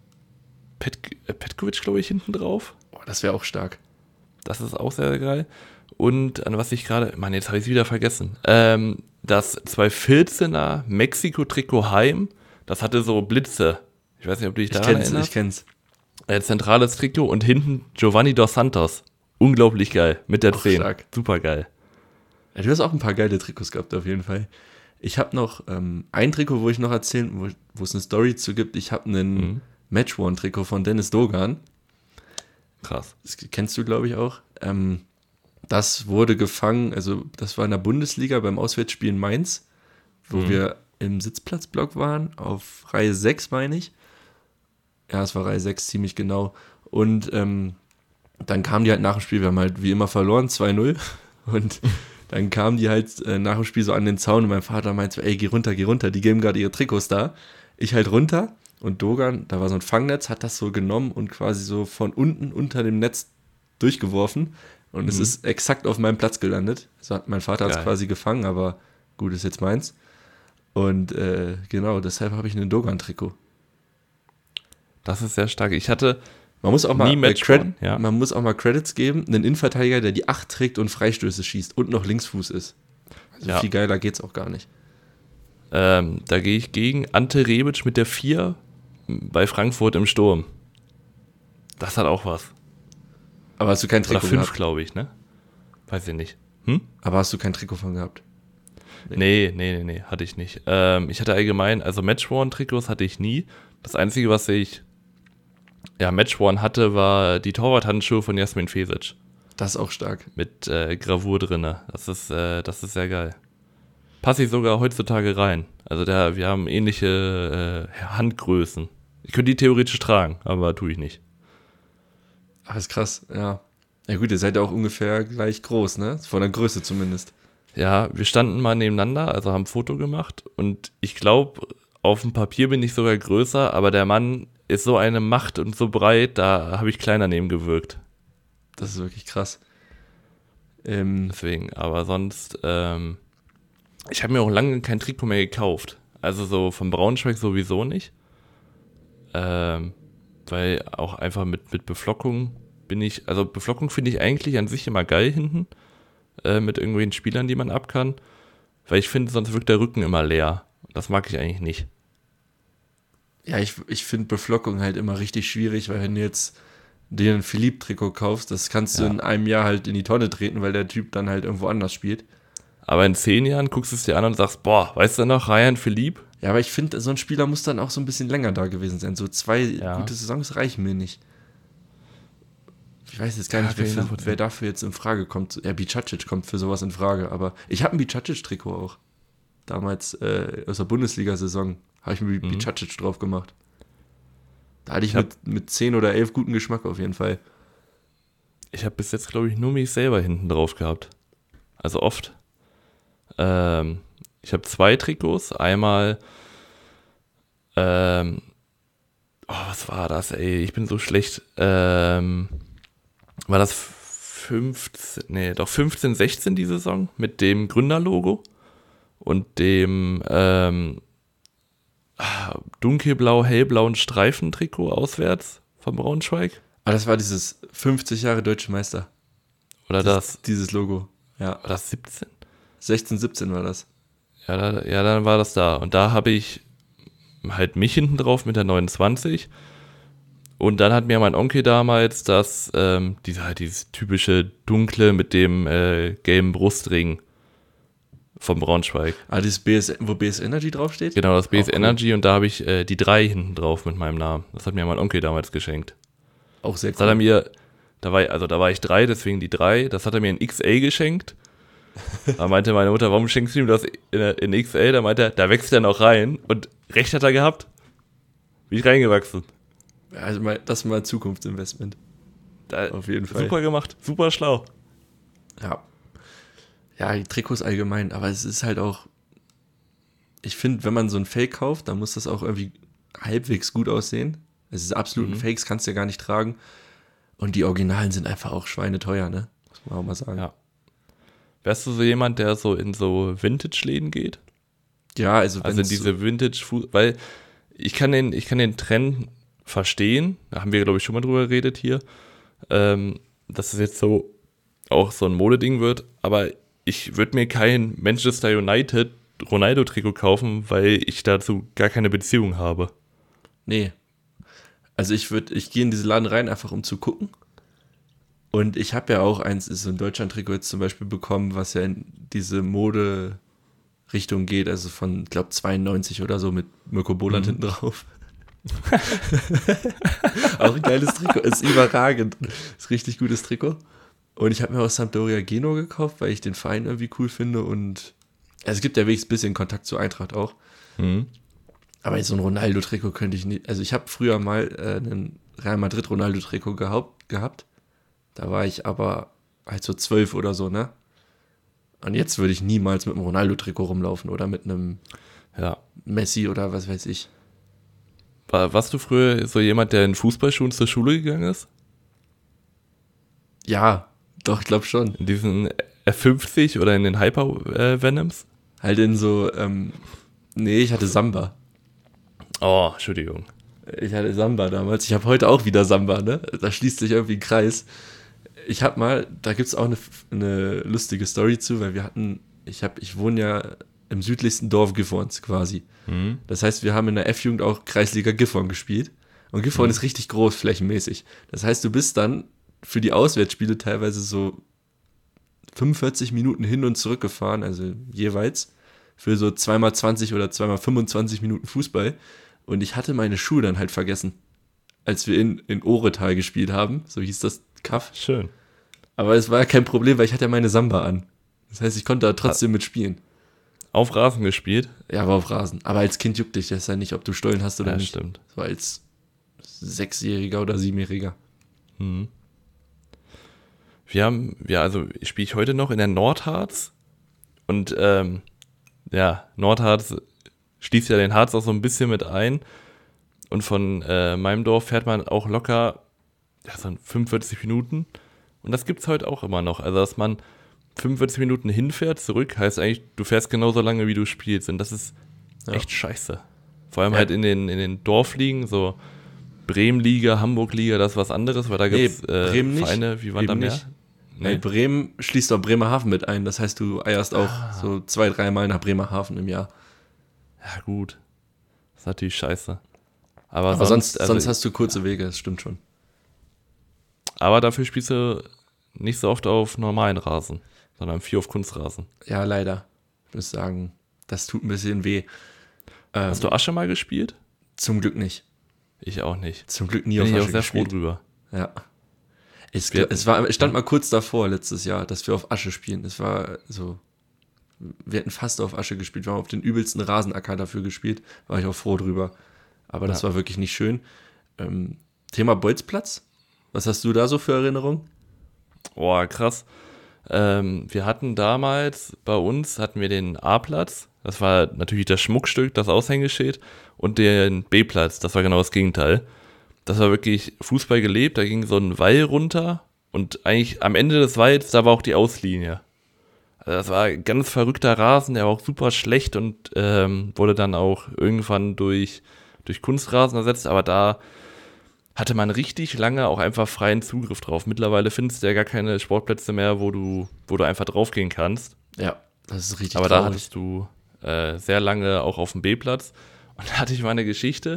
Pet, äh, Petkovic, glaube ich, hinten drauf.
Oh, das wäre auch stark.
Das ist auch sehr, sehr geil. Und an was ich gerade, Mann, jetzt habe ich es wieder vergessen. Ähm, das zweitausendvierzehner Mexiko-Trikot Heim, das hatte so Blitze. Ich weiß nicht, ob du dich
Ich
daran
kenn's,
erinnerst.
ich kenn's.
Äh, zentrales Trikot und hinten Giovanni dos Santos. Unglaublich geil. Mit der
Auch
zehn.
stark.
Super geil.
Ja, du hast auch ein paar geile Trikots gehabt, auf jeden Fall. Ich habe noch ähm, ein Trikot, wo ich noch erzählen, wo, wo es eine Story zu gibt. Ich habe ein
Mhm.
Match-One-Trikot von Dennis Dogan.
Krass.
Das kennst du, glaube ich, auch. Ähm, das wurde gefangen, also das war in der Bundesliga beim Auswärtsspiel in Mainz, wo
Mhm.
wir im Sitzplatzblock waren, auf Reihe sechs, meine ich. Ja, es war Reihe sechs, ziemlich genau. Und ähm, Dann kamen die halt nach dem Spiel, wir haben halt wie immer verloren, zwei null. Und dann kamen die halt äh, nach dem Spiel so an den Zaun und mein Vater meinte so, ey, geh runter, geh runter, die geben gerade ihre Trikots da. Ich halt runter und Dogan, da war so ein Fangnetz, hat das so genommen und quasi so von unten unter dem Netz durchgeworfen. Und mhm. es ist exakt auf meinem Platz gelandet. Also hat, mein Vater hat es quasi gefangen, aber gut, ist jetzt meins. Und äh, genau, deshalb habe ich ein Dogan-Trikot.
Das ist sehr stark. Ich hatte
man muss auch mal
nie
äh, Cred-
ja.
man muss auch mal Credits geben. Einen Innenverteidiger, der die acht trägt und Freistöße schießt und noch Linksfuß ist. Also ja. Viel geiler geht's auch gar nicht.
Ähm, da gehe ich gegen Ante Rebic mit der vier bei Frankfurt im Sturm. Das hat auch was.
Aber hast du kein Trikot
Oder fünf, glaube ich, ne? Weiß ich nicht. Hm?
Aber hast du kein Trikot von gehabt?
Nee, nee, nee, nee, hatte ich nicht. Ähm, ich hatte allgemein, also Matchworn-Trikots hatte ich nie. Das Einzige, was ich ja, Matchworn hatte, war die Torwart-Handschuhe von Jasmin Fesic.
Das ist auch stark.
Mit äh, Gravur drinne. Das ist, äh, das ist sehr geil. Passe ich sogar heutzutage rein. Also der, wir haben ähnliche äh, Handgrößen. Ich könnte die theoretisch tragen, aber tue ich nicht.
Ach, ist krass, ja. Ja gut, ihr seid ja auch ungefähr gleich groß, ne? Von der Größe zumindest.
Ja, wir standen mal nebeneinander, also haben ein Foto gemacht und ich glaube, auf dem Papier bin ich sogar größer, aber der Mann ist so eine Macht und so breit, da habe ich kleiner neben gewirkt.
Das ist wirklich krass. Ähm,
Deswegen, aber sonst, ähm, ich habe mir auch lange kein Trikot mehr gekauft. Also so vom Braunschweig sowieso nicht. Ähm, weil auch einfach mit, mit Beflockung bin ich, also Beflockung finde ich eigentlich an sich immer geil hinten. Äh, mit irgendwelchen Spielern, die man ab kann. Weil ich finde, sonst wirkt der Rücken immer leer. Das mag ich eigentlich nicht.
Ja, ich, ich finde Beflockung halt immer richtig schwierig, weil wenn du jetzt dir ein Philipp-Trikot kaufst, das kannst du ja in einem Jahr halt in die Tonne treten, weil der Typ dann halt irgendwo anders spielt.
Aber in zehn Jahren guckst du es dir an und sagst, boah, weißt du noch, Ryan Philipp?
Ja, aber ich finde, so ein Spieler muss dann auch so ein bisschen länger da gewesen sein. So zwei ja. gute Saisons reichen mir nicht. Ich weiß jetzt gar ja, nicht, wer, für, wer dafür jetzt in Frage kommt. Ja, Bicacic kommt für sowas in Frage, aber ich habe ein Bicacic-Trikot auch. Damals äh, aus der Bundesliga-Saison habe ich mir mhm. Bicacic drauf gemacht. Da hatte ich, ich mit, mit zehn oder elf guten Geschmack auf jeden Fall.
Ich habe bis jetzt, glaube ich, nur mich selber hinten drauf gehabt. Also oft. Ähm, ich habe zwei Trikots. Einmal, ähm, oh, was war das, ey? Ich bin so schlecht. Ähm, war das fünfzehn, nee, doch fünfzehn, sechzehn die Saison mit dem Gründerlogo und dem ähm, dunkelblau, hellblauen Streifentrikot auswärts vom Braunschweig.
Ah, das war dieses fünfzig Jahre Deutsche Meister.
Oder das? das?
Dieses Logo, ja.
War das siebzehn?
sechzehn, siebzehn war das.
Ja, da, ja, dann war das da. Und da habe ich halt mich hinten drauf mit der neunundzwanzig. Und dann hat mir mein Onkel damals das, ähm, diese, halt dieses typische Dunkle mit dem äh, gelben Brustring vom Braunschweig.
Ah, dieses B S, wo B S Energy draufsteht?
Genau, das B S
Auch
Energy
cool.
Und da habe ich äh, die drei hinten drauf mit meinem Namen. Das hat mir mein Onkel damals geschenkt.
Auch sehr cool.
Das hat er mir, da war, also da war ich drei, deswegen die drei. Das hat er mir in X L geschenkt. Da meinte meine Mutter, warum schenkst du ihm das in, in X L? Da meinte er, da wächst er noch rein. Und recht hat er gehabt. Bin ich reingewachsen.
Also mal, das ist mal Zukunftsinvestment.
Da, auf jeden Fall. Super gemacht, super schlau.
Ja. Ja, die Trikots allgemein, aber es ist halt auch, ich finde, wenn man so ein Fake kauft, dann muss das auch irgendwie halbwegs gut aussehen. Es ist absoluten mhm. Fakes, kannst du ja gar nicht tragen. Und die Originalen sind einfach auch schweineteuer, ne? Muss man auch mal sagen.
Ja. Wärst du so jemand, der so in so Vintage-Läden geht?
Ja, also wenn
Also in diese Vintage, weil ich kann den, ich kann den Trend verstehen, da haben wir, glaube ich, schon mal drüber geredet hier, ähm, dass es jetzt so auch so ein Modeding wird, aber ich würde mir kein Manchester United Ronaldo-Trikot kaufen, weil ich dazu gar keine Beziehung habe.
Nee. Also ich würde, ich gehe in diesen Laden rein, einfach um zu gucken. Und ich habe ja auch eins, ist so ein Deutschland-Trikot jetzt zum Beispiel bekommen, was ja in diese Mode-Richtung geht, also von, ich glaube, zweiundneunzig oder so mit Mirko Boland mhm. hinten drauf. Auch ein geiles Trikot, ist überragend. Ist ein richtig gutes Trikot. Und ich habe mir auch Sampdoria Genua gekauft, weil ich den Verein irgendwie cool finde und also es gibt ja wenigstens ein bisschen Kontakt zu Eintracht auch.
Mhm.
Aber so ein Ronaldo-Trikot könnte ich nicht, also ich habe früher mal äh, einen Real Madrid Ronaldo-Trikot gehabt, gehabt. Da war ich aber halt so zwölf oder so, ne? Und jetzt würde ich niemals mit einem Ronaldo-Trikot rumlaufen oder mit einem
Ja.
Messi oder was weiß ich.
War, warst du früher so jemand, der in Fußballschuhen zur Schule gegangen ist?
Ja, doch, ich glaube schon.
In diesen F fünfzig oder in den Hyper-Venoms?
Halt in so, ähm, nee, ich hatte Samba.
Oh, Entschuldigung.
Ich hatte Samba damals. Ich habe heute auch wieder Samba, ne? Da schließt sich irgendwie ein Kreis. Ich habe mal, da gibt es auch eine, eine lustige Story zu, weil wir hatten, ich habe, ich wohne ja im südlichsten Dorf Gifhorns quasi.
Mhm.
Das heißt, wir haben in der F-Jugend auch Kreisliga Gifhorn gespielt. Und Gifhorn mhm. ist richtig groß, flächenmäßig. Das heißt, du bist dann für die Auswärtsspiele teilweise so fünfundvierzig Minuten hin und zurück gefahren, also jeweils, für so zweimal zwanzig oder zweimal fünfundzwanzig Minuten Fußball. Und ich hatte meine Schuhe dann halt vergessen, als wir in, in Ohretal gespielt haben. So hieß das Kaff.
Schön.
Aber es war ja kein Problem, weil ich hatte ja meine Samba an. Das heißt, ich konnte da trotzdem mitspielen.
Auf Rasen gespielt?
Ja, war auf Rasen. Aber als Kind juckt dich das ja nicht, ob du Stollen hast oder
ja,
nicht.
Stimmt.
So als Sechsjähriger oder Siebenjähriger.
Mhm. Wir haben, ja, also spiele ich heute noch in der Nordharz. Und ähm, ja, Nordharz schließt ja den Harz auch so ein bisschen mit ein. Und von äh, meinem Dorf fährt man auch locker ja, so fünfundvierzig Minuten. Und das gibt es heute auch immer noch. Also, dass man fünfundvierzig Minuten hinfährt, zurück, heißt eigentlich, du fährst genauso lange, wie du spielst. Und das ist ja. echt scheiße. Vor allem ja. halt in den, in den Dorfligen, so Bremen-Liga, Hamburg-Liga, das ist was anderes, weil da gibt es nee, äh, Vereine wie Wander Meer.
Nee. Bremen schließt auch Bremerhaven mit ein. Das heißt, du eierst auch ah. so zwei, dreimal nach Bremerhaven im Jahr.
Ja, gut. Das ist natürlich scheiße. Aber,
aber sonst, sonst, also, sonst hast du kurze ja. Wege, das stimmt schon.
Aber dafür spielst du nicht so oft auf normalen Rasen, sondern viel auf Kunstrasen.
Ja, leider. Ich muss sagen, das tut ein bisschen weh. Ähm,
hast du Asche mal gespielt?
Zum Glück nicht.
Ich auch nicht.
Zum Glück nie
Bin
auf
ich
Asche
auch sehr
gespielt.
froh drüber.
Ja. Es, es, war, es stand mal kurz davor, letztes Jahr, dass wir auf Asche spielen. Es war so, wir hätten fast auf Asche gespielt. Wir haben auf den übelsten Rasenacker dafür gespielt. War ich auch froh drüber. Aber das ja. war wirklich nicht schön. Ähm, Thema Bolzplatz. Was hast du da so für Erinnerungen?
Boah, krass. Ähm, wir hatten damals, bei uns hatten wir den A-Platz. Das war natürlich das Schmuckstück, das Aushängeschild. Und den B-Platz, das war genau das Gegenteil. Das war wirklich Fußball gelebt, da ging so ein Wall runter und eigentlich am Ende des Walls, da war auch die Auslinie. Also das war ein ganz verrückter Rasen, der war auch super schlecht und ähm, wurde dann auch irgendwann durch, durch Kunstrasen ersetzt, aber da hatte man richtig lange auch einfach freien Zugriff drauf. Mittlerweile findest du ja gar keine Sportplätze mehr, wo du, wo du einfach draufgehen kannst.
Ja, das ist richtig
aber
traurig.
Da hattest du äh, sehr lange auch auf dem B-Platz und da hatte ich mal eine Geschichte.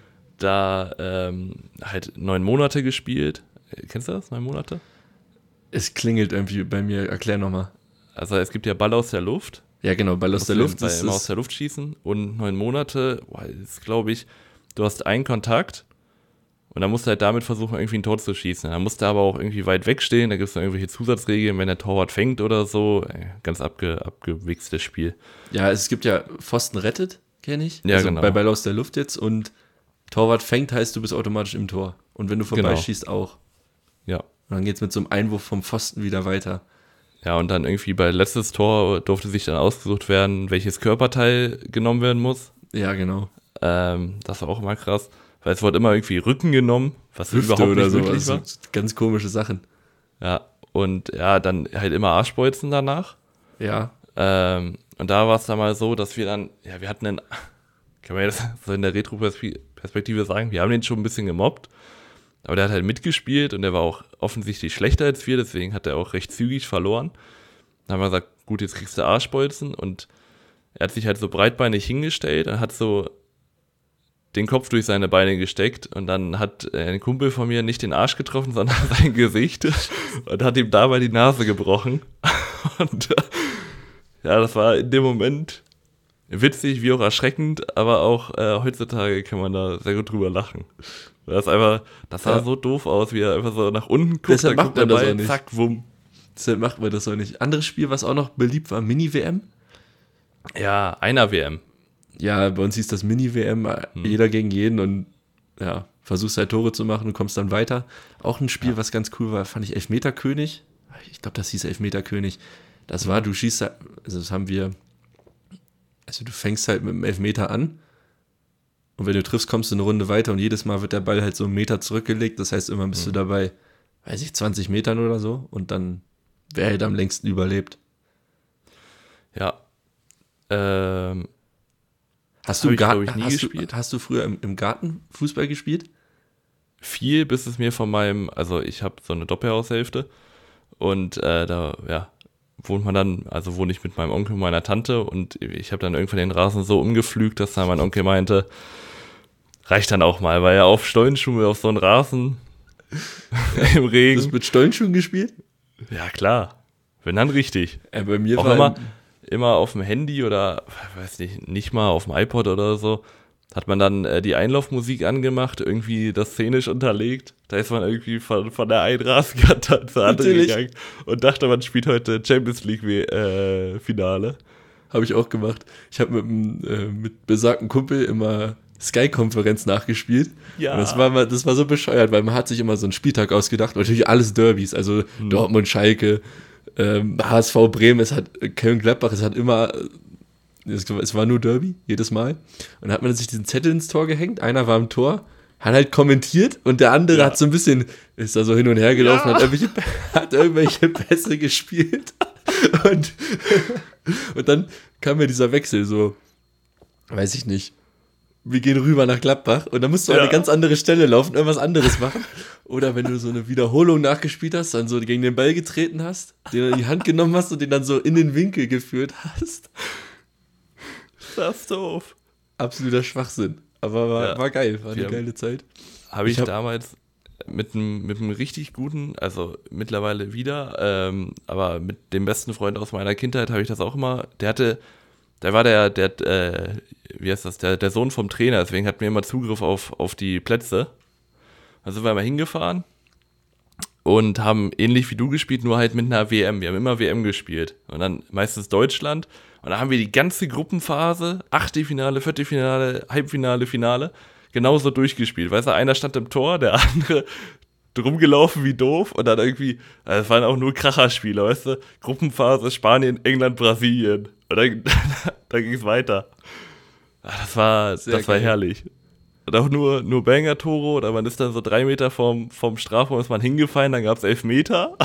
Da ähm, halt neun Monate gespielt. Kennst du das, neun Monate?
Es klingelt irgendwie bei mir, erklär nochmal.
Also es gibt ja Ball aus der Luft.
Ja genau, Ball aus der Luft.
Ball immer aus der Luft schießen. Und neun Monate, boah, ist glaube ich, du hast einen Kontakt und dann musst du halt damit versuchen, irgendwie ein Tor zu schießen. Dann musst du aber auch irgendwie weit wegstehen, da gibt es dann irgendwelche Zusatzregeln, wenn der Torwart fängt oder so. Ganz abge, abgewichstes Spiel.
Ja, es gibt ja Pfosten rettet, kenne ich.
Ja,
also
genau.
Bei Ball aus der Luft jetzt und Torwart fängt, heißt, du bist automatisch im Tor. Und wenn du vorbeischießt, genau. auch.
Ja.
Und dann geht es mit so einem Einwurf vom Pfosten wieder weiter.
Ja, und dann irgendwie bei letztes Tor durfte sich dann ausgesucht werden, welches Körperteil genommen werden muss.
Ja, genau.
Ähm, das war auch immer krass. Weil es wurde immer irgendwie Rücken genommen, was
Hüfte
überhaupt
oder
nicht
so,
möglich war.
Also ganz komische Sachen.
Ja, und ja, dann halt immer Arschbolzen danach.
Ja.
Ähm, und da war es dann mal so, dass wir dann, ja, wir hatten einen, kann man das so in der Retro-Perspektive sagen, wir haben den schon ein bisschen gemobbt, aber der hat halt mitgespielt und der war auch offensichtlich schlechter als wir, deswegen hat er auch recht zügig verloren. Dann haben wir gesagt, gut, jetzt kriegst du Arschbolzen und er hat sich halt so breitbeinig hingestellt und hat so den Kopf durch seine Beine gesteckt und dann hat ein Kumpel von mir nicht den Arsch getroffen, sondern sein Gesicht und hat ihm dabei die Nase gebrochen. Und ja, das war in dem Moment witzig wie auch erschreckend, aber auch äh, heutzutage kann man da sehr gut drüber lachen. Das, einfach, das sah ja. so doof aus, wie er einfach so nach unten guckt,
deshalb
dann
macht
guckt
man
der
das
Ball,
auch nicht.
zack, wumm.
Deshalb macht man das auch nicht. Anderes Spiel, was auch noch beliebt war, Mini-W M?
Ja, einer W M.
Ja, bei uns hieß das Mini-W M, hm. jeder gegen jeden und ja, versuchst halt Tore zu machen und kommst dann weiter. Auch ein Spiel, ja. was ganz cool war, fand ich Elfmeterkönig. Ich glaube, das hieß Elfmeterkönig. Das war, du schießt, also das haben wir, also du fängst halt mit dem Elfmeter an und wenn du triffst, kommst du eine Runde weiter und jedes Mal wird der Ball halt so einen Meter zurückgelegt. Das heißt, immer bist mhm. du dabei, weiß ich, zwanzig Metern oder so und dann wer halt am längsten überlebt.
Ja. Ähm,
hast du,
ich,
Garten,
ich, nie
hast,
gespielt.
Du, hast du früher im, im Garten Fußball gespielt?
Viel, bis es mir von meinem, also ich habe so eine Doppelhaushälfte und äh, da, ja, wohnt man dann, also wohne ich mit meinem Onkel und meiner Tante und ich habe dann irgendwann den Rasen so umgepflügt, dass dann mein Onkel meinte, reicht dann auch mal, weil er auf Stollenschuhe auf so einen Rasen im Regen.
Hast du mit Stollenschuhen gespielt?
Ja, klar. Wenn dann richtig.
Äh, bei mir
auch
war
immer, immer auf dem Handy oder, weiß nicht, nicht mal auf dem iPod oder so, hat man dann äh, die Einlaufmusik angemacht, irgendwie das szenisch unterlegt. Da ist man irgendwie von, von der einen Rasenkante zur anderen gegangen und dachte, man spielt heute Champions League äh, Finale.
Habe ich auch gemacht. Ich habe mit, äh, mit besagten Kumpel immer Sky-Konferenz nachgespielt.
Ja.
Und das war, mal, das war so bescheuert, weil man hat sich immer so einen Spieltag ausgedacht. Und natürlich alles Derbys, also mhm. Dortmund, Schalke, ähm, H S V Bremen, es hat Köln-Gladbach, es hat immer, es, es war nur Derby, jedes Mal. Und dann hat man sich diesen Zettel ins Tor gehängt, einer war im Tor, hat halt kommentiert und der andere ja. hat so ein bisschen, ist da so hin und her gelaufen, ja. hat irgendwelche, hat irgendwelche Pässe gespielt. Und, und dann kam mir dieser Wechsel so, weiß ich nicht, wir gehen rüber nach Gladbach und dann musst du ja. an eine ganz andere Stelle laufen, irgendwas anderes machen. Oder wenn du so eine Wiederholung nachgespielt hast, dann so gegen den Ball getreten hast, den in die Hand genommen hast und den dann so in den Winkel geführt hast.
Das ist doof.
Absoluter Schwachsinn. Aber war, ja. war geil, war eine
Wir
geile Zeit.
Habe ich, ich hab
damals
mit einem mit einem richtig guten, also mittlerweile wieder, ähm, aber mit dem besten Freund aus meiner Kindheit habe ich das auch immer, der hatte, der war der, der, äh, wie heißt das, der, der Sohn vom Trainer, deswegen hatten wir immer Zugriff auf, auf die Plätze. Also sind wir mal hingefahren und haben ähnlich wie du gespielt, nur halt mit einer W M. Wir haben immer W M gespielt und dann meistens Deutschland und dann haben wir die ganze Gruppenphase, Achtelfinale, Viertelfinale, Halbfinale, Finale, genauso durchgespielt. Weißt du, einer stand im Tor, der andere drum gelaufen wie doof und dann irgendwie, also es waren auch nur Kracherspiele, weißt du, Gruppenphase Spanien, England, Brasilien und dann, dann ging es weiter. Das war, das war herrlich. Und auch nur, nur Banger-Tore oder man ist dann so drei Meter vom, vom Strafraum, ist man hingefallen, dann gab es Elfmeter.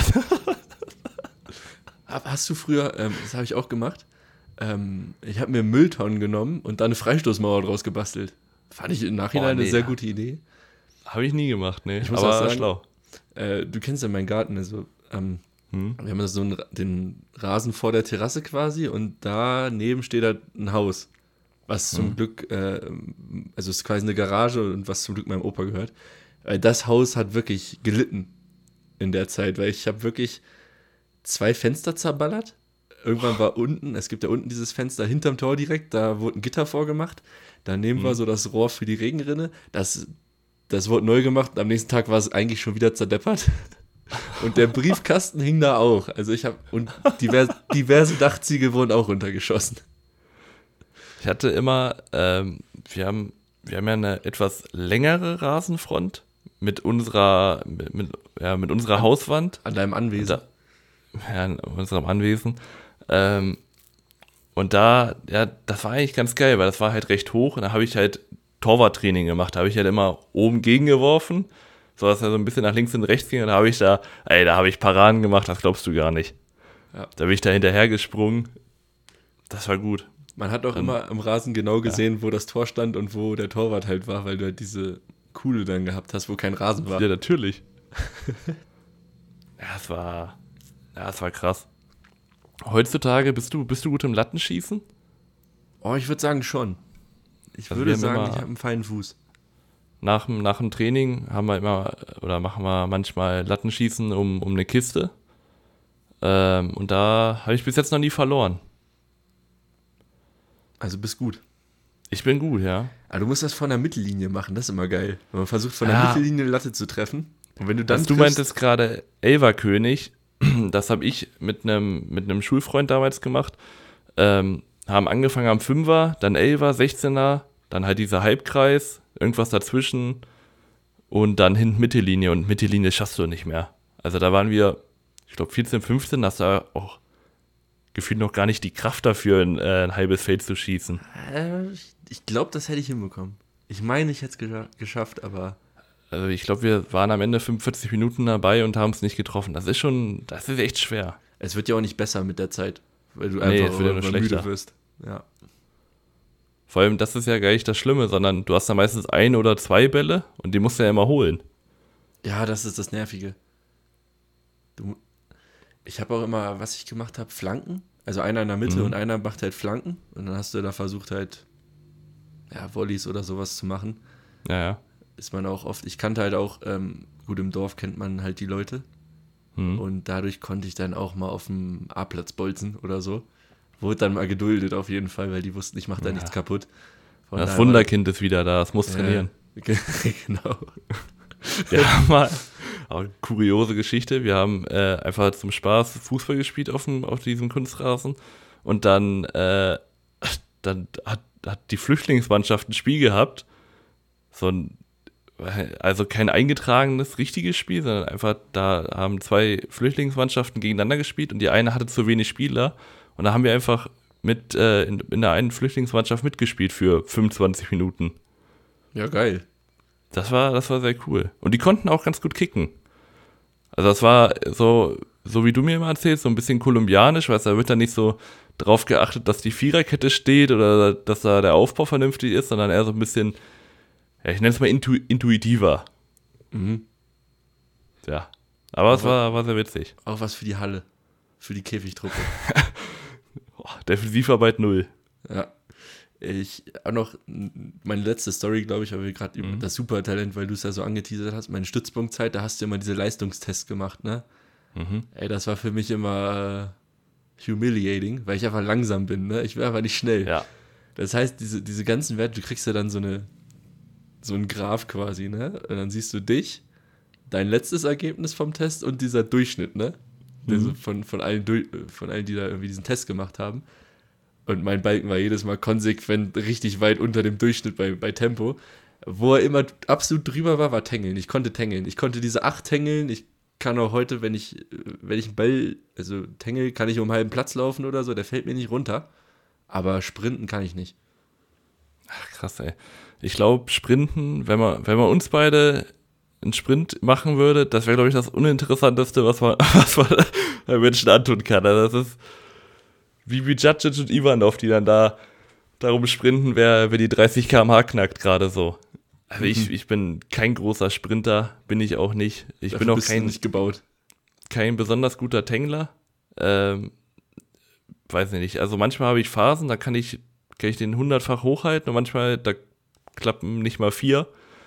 Hast du früher, ähm, das habe ich auch gemacht, ähm, ich habe mir Mülltonnen genommen und da eine Freistoßmauer draus gebastelt. Fand ich im Nachhinein oh, nee, eine sehr gute Idee.
Habe ich nie gemacht, ne?
Ich muss aber auch sagen, schlau. Äh, du kennst ja meinen Garten, also ähm, hm? wir haben so einen, den Rasen vor der Terrasse quasi und daneben steht halt ein Haus. Was zum hm. Glück, äh, also es ist quasi eine Garage und was zum Glück meinem Opa gehört. Weil das Haus hat wirklich gelitten in der Zeit, weil ich habe wirklich zwei Fenster zerballert. Irgendwann war unten, es gibt ja unten dieses Fenster hinterm Tor direkt, da wurde ein Gitter vorgemacht. Daneben hm. war so das Rohr für die Regenrinne. Das, das wurde neu gemacht und am nächsten Tag war es eigentlich schon wieder zerdeppert. Und der Briefkasten hing da auch. Also ich habe, und diverse, diverse Dachziegel wurden auch runtergeschossen.
Ich hatte immer, ähm, wir haben, wir haben ja eine etwas längere Rasenfront mit unserer, mit, mit, ja, mit unserer an, Hauswand.
An deinem Anwesen.
Da, ja, in unserem Anwesen. Ähm, und da, ja, das war eigentlich ganz geil, weil das war halt recht hoch und da habe ich halt Torwarttraining gemacht. Da habe ich halt immer oben gegengeworfen, so dass er so ein bisschen nach links und rechts ging und da habe ich da, ey, da habe ich Paraden gemacht, das glaubst du gar nicht. Ja. Da bin ich da hinterher gesprungen. Das war gut.
Man hat auch um, immer im Rasen genau gesehen, ja. wo das Tor stand und wo der Torwart halt war, weil du halt diese Kuhle dann gehabt hast, wo kein Rasen war.
Ja, natürlich. ja, es war, ja, es war krass. Heutzutage bist du, bist du gut im Lattenschießen?
Oh, ich würde sagen schon. Ich also würde sagen, ich habe einen feinen Fuß.
Nach, nach dem Training haben wir immer, oder machen wir manchmal Lattenschießen um, um eine Kiste. Ähm, und da habe ich bis jetzt noch nie verloren.
Also bist gut.
Ich bin gut, ja.
Aber du musst das von der Mittellinie machen, das ist immer geil. Wenn man versucht, von der ja. Mittellinie eine Latte zu treffen. Und wenn du dann
Was du meintest gerade, Elferkönig, das habe ich mit einem mit einem Schulfreund damals gemacht. Ähm, haben angefangen am Fünfer, dann Elfer, Sechzehner, dann halt dieser Halbkreis, irgendwas dazwischen und dann hinten Mittellinie und Mittellinie schaffst du nicht mehr. Also da waren wir, ich glaube vierzehn, fünfzehn, hast du auch gefühlt noch gar nicht die Kraft dafür, ein, äh, ein halbes Feld zu schießen.
Äh, ich ich glaube, das hätte ich hinbekommen. Ich meine, ich hätte es gescha- geschafft, aber
Also ich glaube, wir waren am Ende fünfundvierzig Minuten dabei und haben es nicht getroffen. Das ist schon, das ist echt schwer.
es wird ja auch nicht besser mit der Zeit, weil du
Nee,
einfach
es wird ja nur
immer
schlechter.
müde wirst. Ja.
Vor allem, das ist ja gar nicht das Schlimme, sondern du hast da meistens ein oder zwei Bälle und die musst du ja immer holen.
ja, das ist das Nervige. Du, ich habe auch immer, was ich gemacht habe, Flanken. Also einer in der Mitte
Mhm.
und einer macht halt Flanken. Und dann hast du da versucht halt, ja, Volleys oder sowas zu machen.
Ja, ja.
Ist man auch oft, ich kannte halt auch, ähm, gut im Dorf kennt man halt die Leute.
Mhm.
Und dadurch konnte ich dann auch mal auf dem A-Platz bolzen oder so. Wurde dann mal geduldet auf jeden Fall, weil die wussten, ich mache da
Ja.
nichts kaputt. Von
Das
daher
Wunderkind ist wieder da, es muss
war-
trainieren.
Ja, genau.
Wir haben mal, auch eine kuriose Geschichte, wir haben äh, einfach zum Spaß Fußball gespielt auf, dem, auf diesem Kunstrasen und dann, äh, dann hat, hat die Flüchtlingsmannschaft ein Spiel gehabt, so ein, also kein eingetragenes, richtiges Spiel, sondern einfach, da haben zwei Flüchtlingsmannschaften gegeneinander gespielt und die eine hatte zu wenig Spieler und da haben wir einfach mit äh, in, in der einen Flüchtlingsmannschaft mitgespielt für fünfundzwanzig Minuten.
Ja, geil.
Das war, das war sehr cool. Und die konnten auch ganz gut kicken. Also das war so, so wie du mir immer erzählst, so ein bisschen kolumbianisch, weil da wird dann nicht so drauf geachtet, dass die Viererkette steht oder dass da der Aufbau vernünftig ist, sondern eher so ein bisschen, ja, ich nenne es mal intu intuitiver.
Mhm.
Ja. Aber es
Aber-
war, war sehr witzig.
Auch was für die Halle. Für die Käfigtruppe.
Boah, Defensivarbeit null.
Ja. Ich auch noch m, meine letzte Story, glaube ich, weil wir gerade über
Mhm.
das Supertalent, weil du es ja so angeteasert hast, meine Stützpunktzeit, da hast du immer diese Leistungstests gemacht, ne?
Mhm.
Ey, das war für mich immer äh, humiliating, weil ich einfach langsam bin, ne? Ich wäre einfach nicht schnell.
Ja.
Das heißt, diese, diese ganzen Werte, du kriegst ja dann so eine so ein Graph quasi, ne? Und dann siehst du dich, dein letztes Ergebnis vom Test und dieser Durchschnitt, ne? Der
Mhm.
so von, von, allen, Durch- von allen, die da irgendwie diesen Test gemacht haben. Und mein Balken war jedes Mal konsequent richtig weit unter dem Durchschnitt bei, bei Tempo. Wo er immer absolut drüber war, war Tängeln. Ich konnte tängeln. Ich konnte diese acht tängeln. Ich kann auch heute, wenn ich, wenn ich einen Ball, also tängel, kann ich um einen halben Platz laufen oder so. Der fällt mir nicht runter. Aber sprinten kann ich nicht.
Ach, krass, ey. Ich glaube, Sprinten, wenn man, wenn man uns beide einen Sprint machen würde, das wäre, glaube ich, das Uninteressanteste, was man, was man einem Menschen antun kann. Also das ist wie Bjacic und Ivanov, die dann da darum sprinten, wer, wer die dreißig Kilometer pro Stunde knackt, gerade so. Also ich, ich bin kein großer Sprinter, bin ich auch nicht. Ich
Dafür
bin auch
bist du
kein,
nicht gebaut.
kein besonders guter Tängler. Ähm, weiß nicht. Also manchmal habe ich Phasen, da kann ich, kann ich den hundertfach hochhalten und manchmal, da klappen nicht mal vier.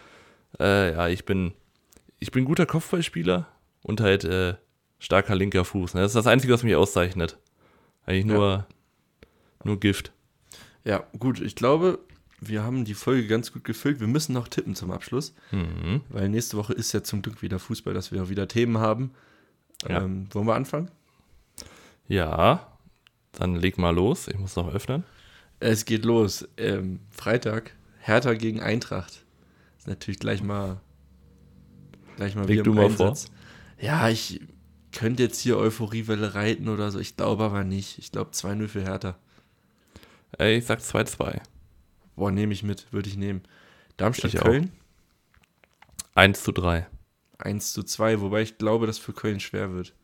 Äh, ja, ich bin, ich bin guter Kopfballspieler und halt äh, starker linker Fuß. Ne? Das ist das Einzige, was mich auszeichnet. Eigentlich nur, nur Gift.
Ja, gut, ich glaube, wir haben die Folge ganz gut gefüllt. Wir müssen noch tippen zum Abschluss,
Mhm.
weil nächste Woche ist ja zum Glück wieder Fußball, dass wir auch wieder Themen haben.
Ja.
Ähm, wollen wir anfangen?
Ja, dann leg mal los. Ich muss noch öffnen.
Es geht los. Ähm, Freitag, Hertha gegen Eintracht. Ist natürlich gleich mal gleich mal
Leg
wieder
du
im
mal
Einsatz. Ja, ich könnte jetzt hier Euphoriewelle reiten oder so. Ich glaube aber nicht. Ich glaube zwei null für Hertha.
Ey, ich sag zwei zwei.
Boah, nehme ich mit, würde ich nehmen. Darmstadt,
Ich auch.
Köln,
eins zu drei.
eins zu zwei, wobei ich glaube, dass für Köln schwer wird.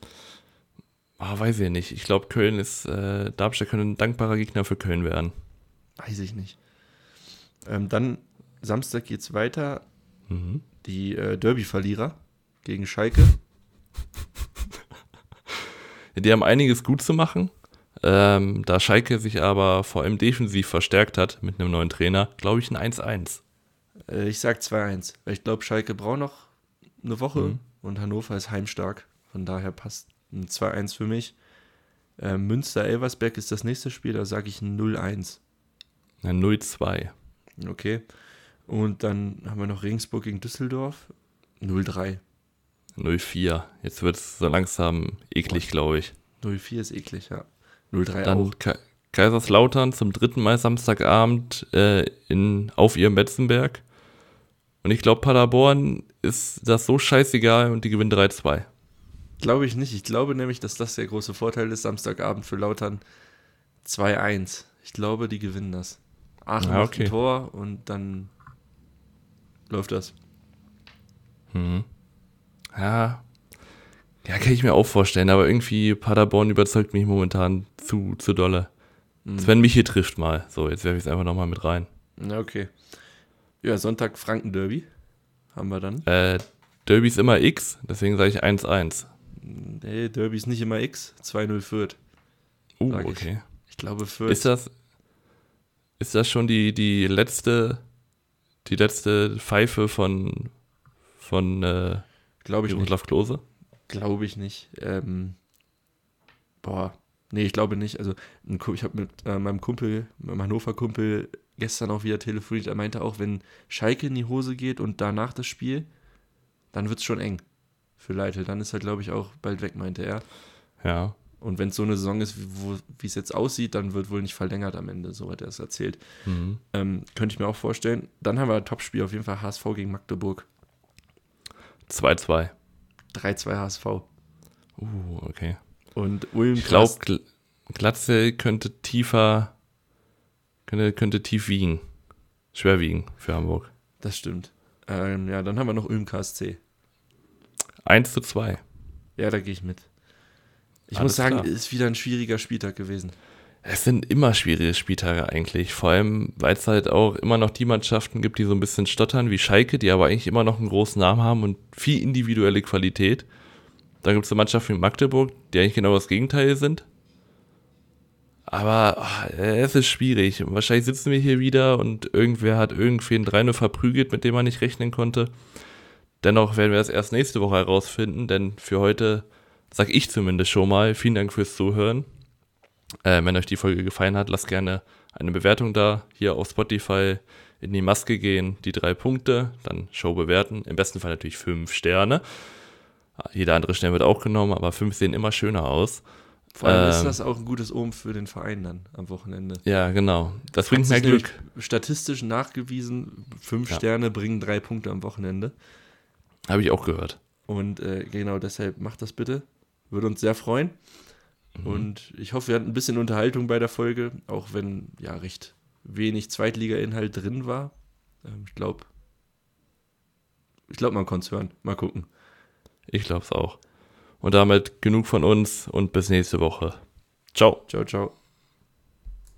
Ah, weiß ich nicht. Ich glaube, Köln ist, äh, Darmstadt könnte ein dankbarer Gegner für Köln werden.
Weiß ich nicht. Ähm, dann Samstag geht's weiter.
Mhm.
Die äh, Derby-Verlierer gegen Schalke.
Die haben einiges gut zu machen. Ähm, da Schalke sich aber vor allem defensiv verstärkt hat mit einem neuen Trainer, glaube ich ein eins eins.
Äh, ich sag zwei eins, weil ich glaube, Schalke braucht noch eine Woche
Mhm.
und Hannover ist heimstark. Von daher passt ein zwei eins für mich. Äh, Münster-Elversberg ist das nächste Spiel, da sage ich ein null eins.
Ein null zwei.
Okay. Und dann haben wir noch Regensburg gegen Düsseldorf. null drei.
null vier. Jetzt wird es so langsam eklig, glaube ich.
null vier ist eklig, ja. null drei auch.
Dann Ka Kaiserslautern zum dritten Mal Samstagabend äh, in, auf ihrem Betzenberg. Und ich glaube, Paderborn ist das so scheißegal und die gewinnen drei zwei.
Glaube ich nicht. Ich glaube nämlich, dass das der große Vorteil ist, Samstagabend für Lautern zwei eins. Ich glaube, die gewinnen das. Aachen
Ja,
macht
okay.
ein Tor und dann läuft das.
Mhm. Ja. Ja, kann ich mir auch vorstellen, aber irgendwie Paderborn überzeugt mich momentan zu, zu dolle.
Mhm.
Sven Michel trifft mal. So, jetzt werfe ich es einfach nochmal mit rein.
Na, okay. Ja, Sonntag Franken-Derby haben wir dann.
Äh, Derby ist immer X, deswegen sage ich eins eins.
Nee, Derby ist nicht immer X. zwei null Fürth.
Uh,
Sag ich.
okay.
Ich glaube Fürth.
Ist das, ist das schon die, die letzte, die letzte Pfeife von, von äh,
Glaube ich nicht.
Miroslav Klose?
Glaube ich nicht. Ähm, boah, nee, ich glaube nicht. Also, ein Ku- ich habe mit äh, meinem Kumpel, meinem Hannover-Kumpel, gestern auch wieder telefoniert. Er meinte auch, wenn Schalke in die Hose geht und danach das Spiel, dann wird es schon eng für Leitl. Dann ist er, glaube ich, auch bald weg, meinte er.
Ja.
Und wenn es so eine Saison ist, wie wo- wie es jetzt aussieht, dann wird wohl nicht verlängert am Ende, so hat er es erzählt.
Mhm.
Ähm, könnte ich mir auch vorstellen. Dann haben wir ein Topspiel auf jeden Fall H S V gegen Magdeburg.
zwei zwei.
drei zwei H S V.
Uh, okay.
Und Ulm
Ich glaube, Gl- Glatze könnte tiefer, könnte, könnte tief wiegen. Schwer wiegen für Hamburg.
Das stimmt. Ähm, ja, dann haben wir noch Ulm K S C.
eins zu zwei.
Ja, da gehe ich mit. Ich
Alles
muss sagen,
klar.
ist wieder ein schwieriger Spieltag gewesen.
Es sind immer schwierige Spieltage eigentlich, vor allem, weil es halt auch immer noch die Mannschaften gibt, die so ein bisschen stottern, wie Schalke, die aber eigentlich immer noch einen großen Namen haben und viel individuelle Qualität. Dann gibt es eine Mannschaft wie Magdeburg, die eigentlich genau das Gegenteil sind. Aber ah, es ist schwierig. Wahrscheinlich sitzen wir hier wieder und irgendwer hat irgendwen drei null verprügelt, mit dem man nicht rechnen konnte. Dennoch werden wir das erst nächste Woche herausfinden, denn für heute sage ich zumindest schon mal vielen Dank fürs Zuhören. Äh, wenn euch die Folge gefallen hat, lasst gerne eine Bewertung da. Hier auf Spotify in die Maske gehen, die drei Punkte, dann Show bewerten. Im besten Fall natürlich fünf Sterne. Jeder andere Stern wird auch genommen, aber fünf sehen immer schöner aus.
Vor allem ist
Ähm,
das auch ein gutes Omen für den Verein dann am Wochenende.
Ja, genau. Das bringt
Es
mehr
ist nämlich
Glück.
statistisch nachgewiesen, fünf
Ja.
Sterne bringen drei Punkte am Wochenende.
Habe ich auch gehört.
Und äh, genau deshalb macht das bitte. Würde uns sehr freuen.
Mhm.
Und ich hoffe, wir hatten ein bisschen Unterhaltung bei der Folge, auch wenn ja recht wenig Zweitliga-Inhalt drin war. Ähm, ich glaube, ich glaube, man konnte es hören. Mal gucken.
Ich glaube es auch. Und damit genug von uns und bis nächste Woche. Ciao.
Ciao, ciao.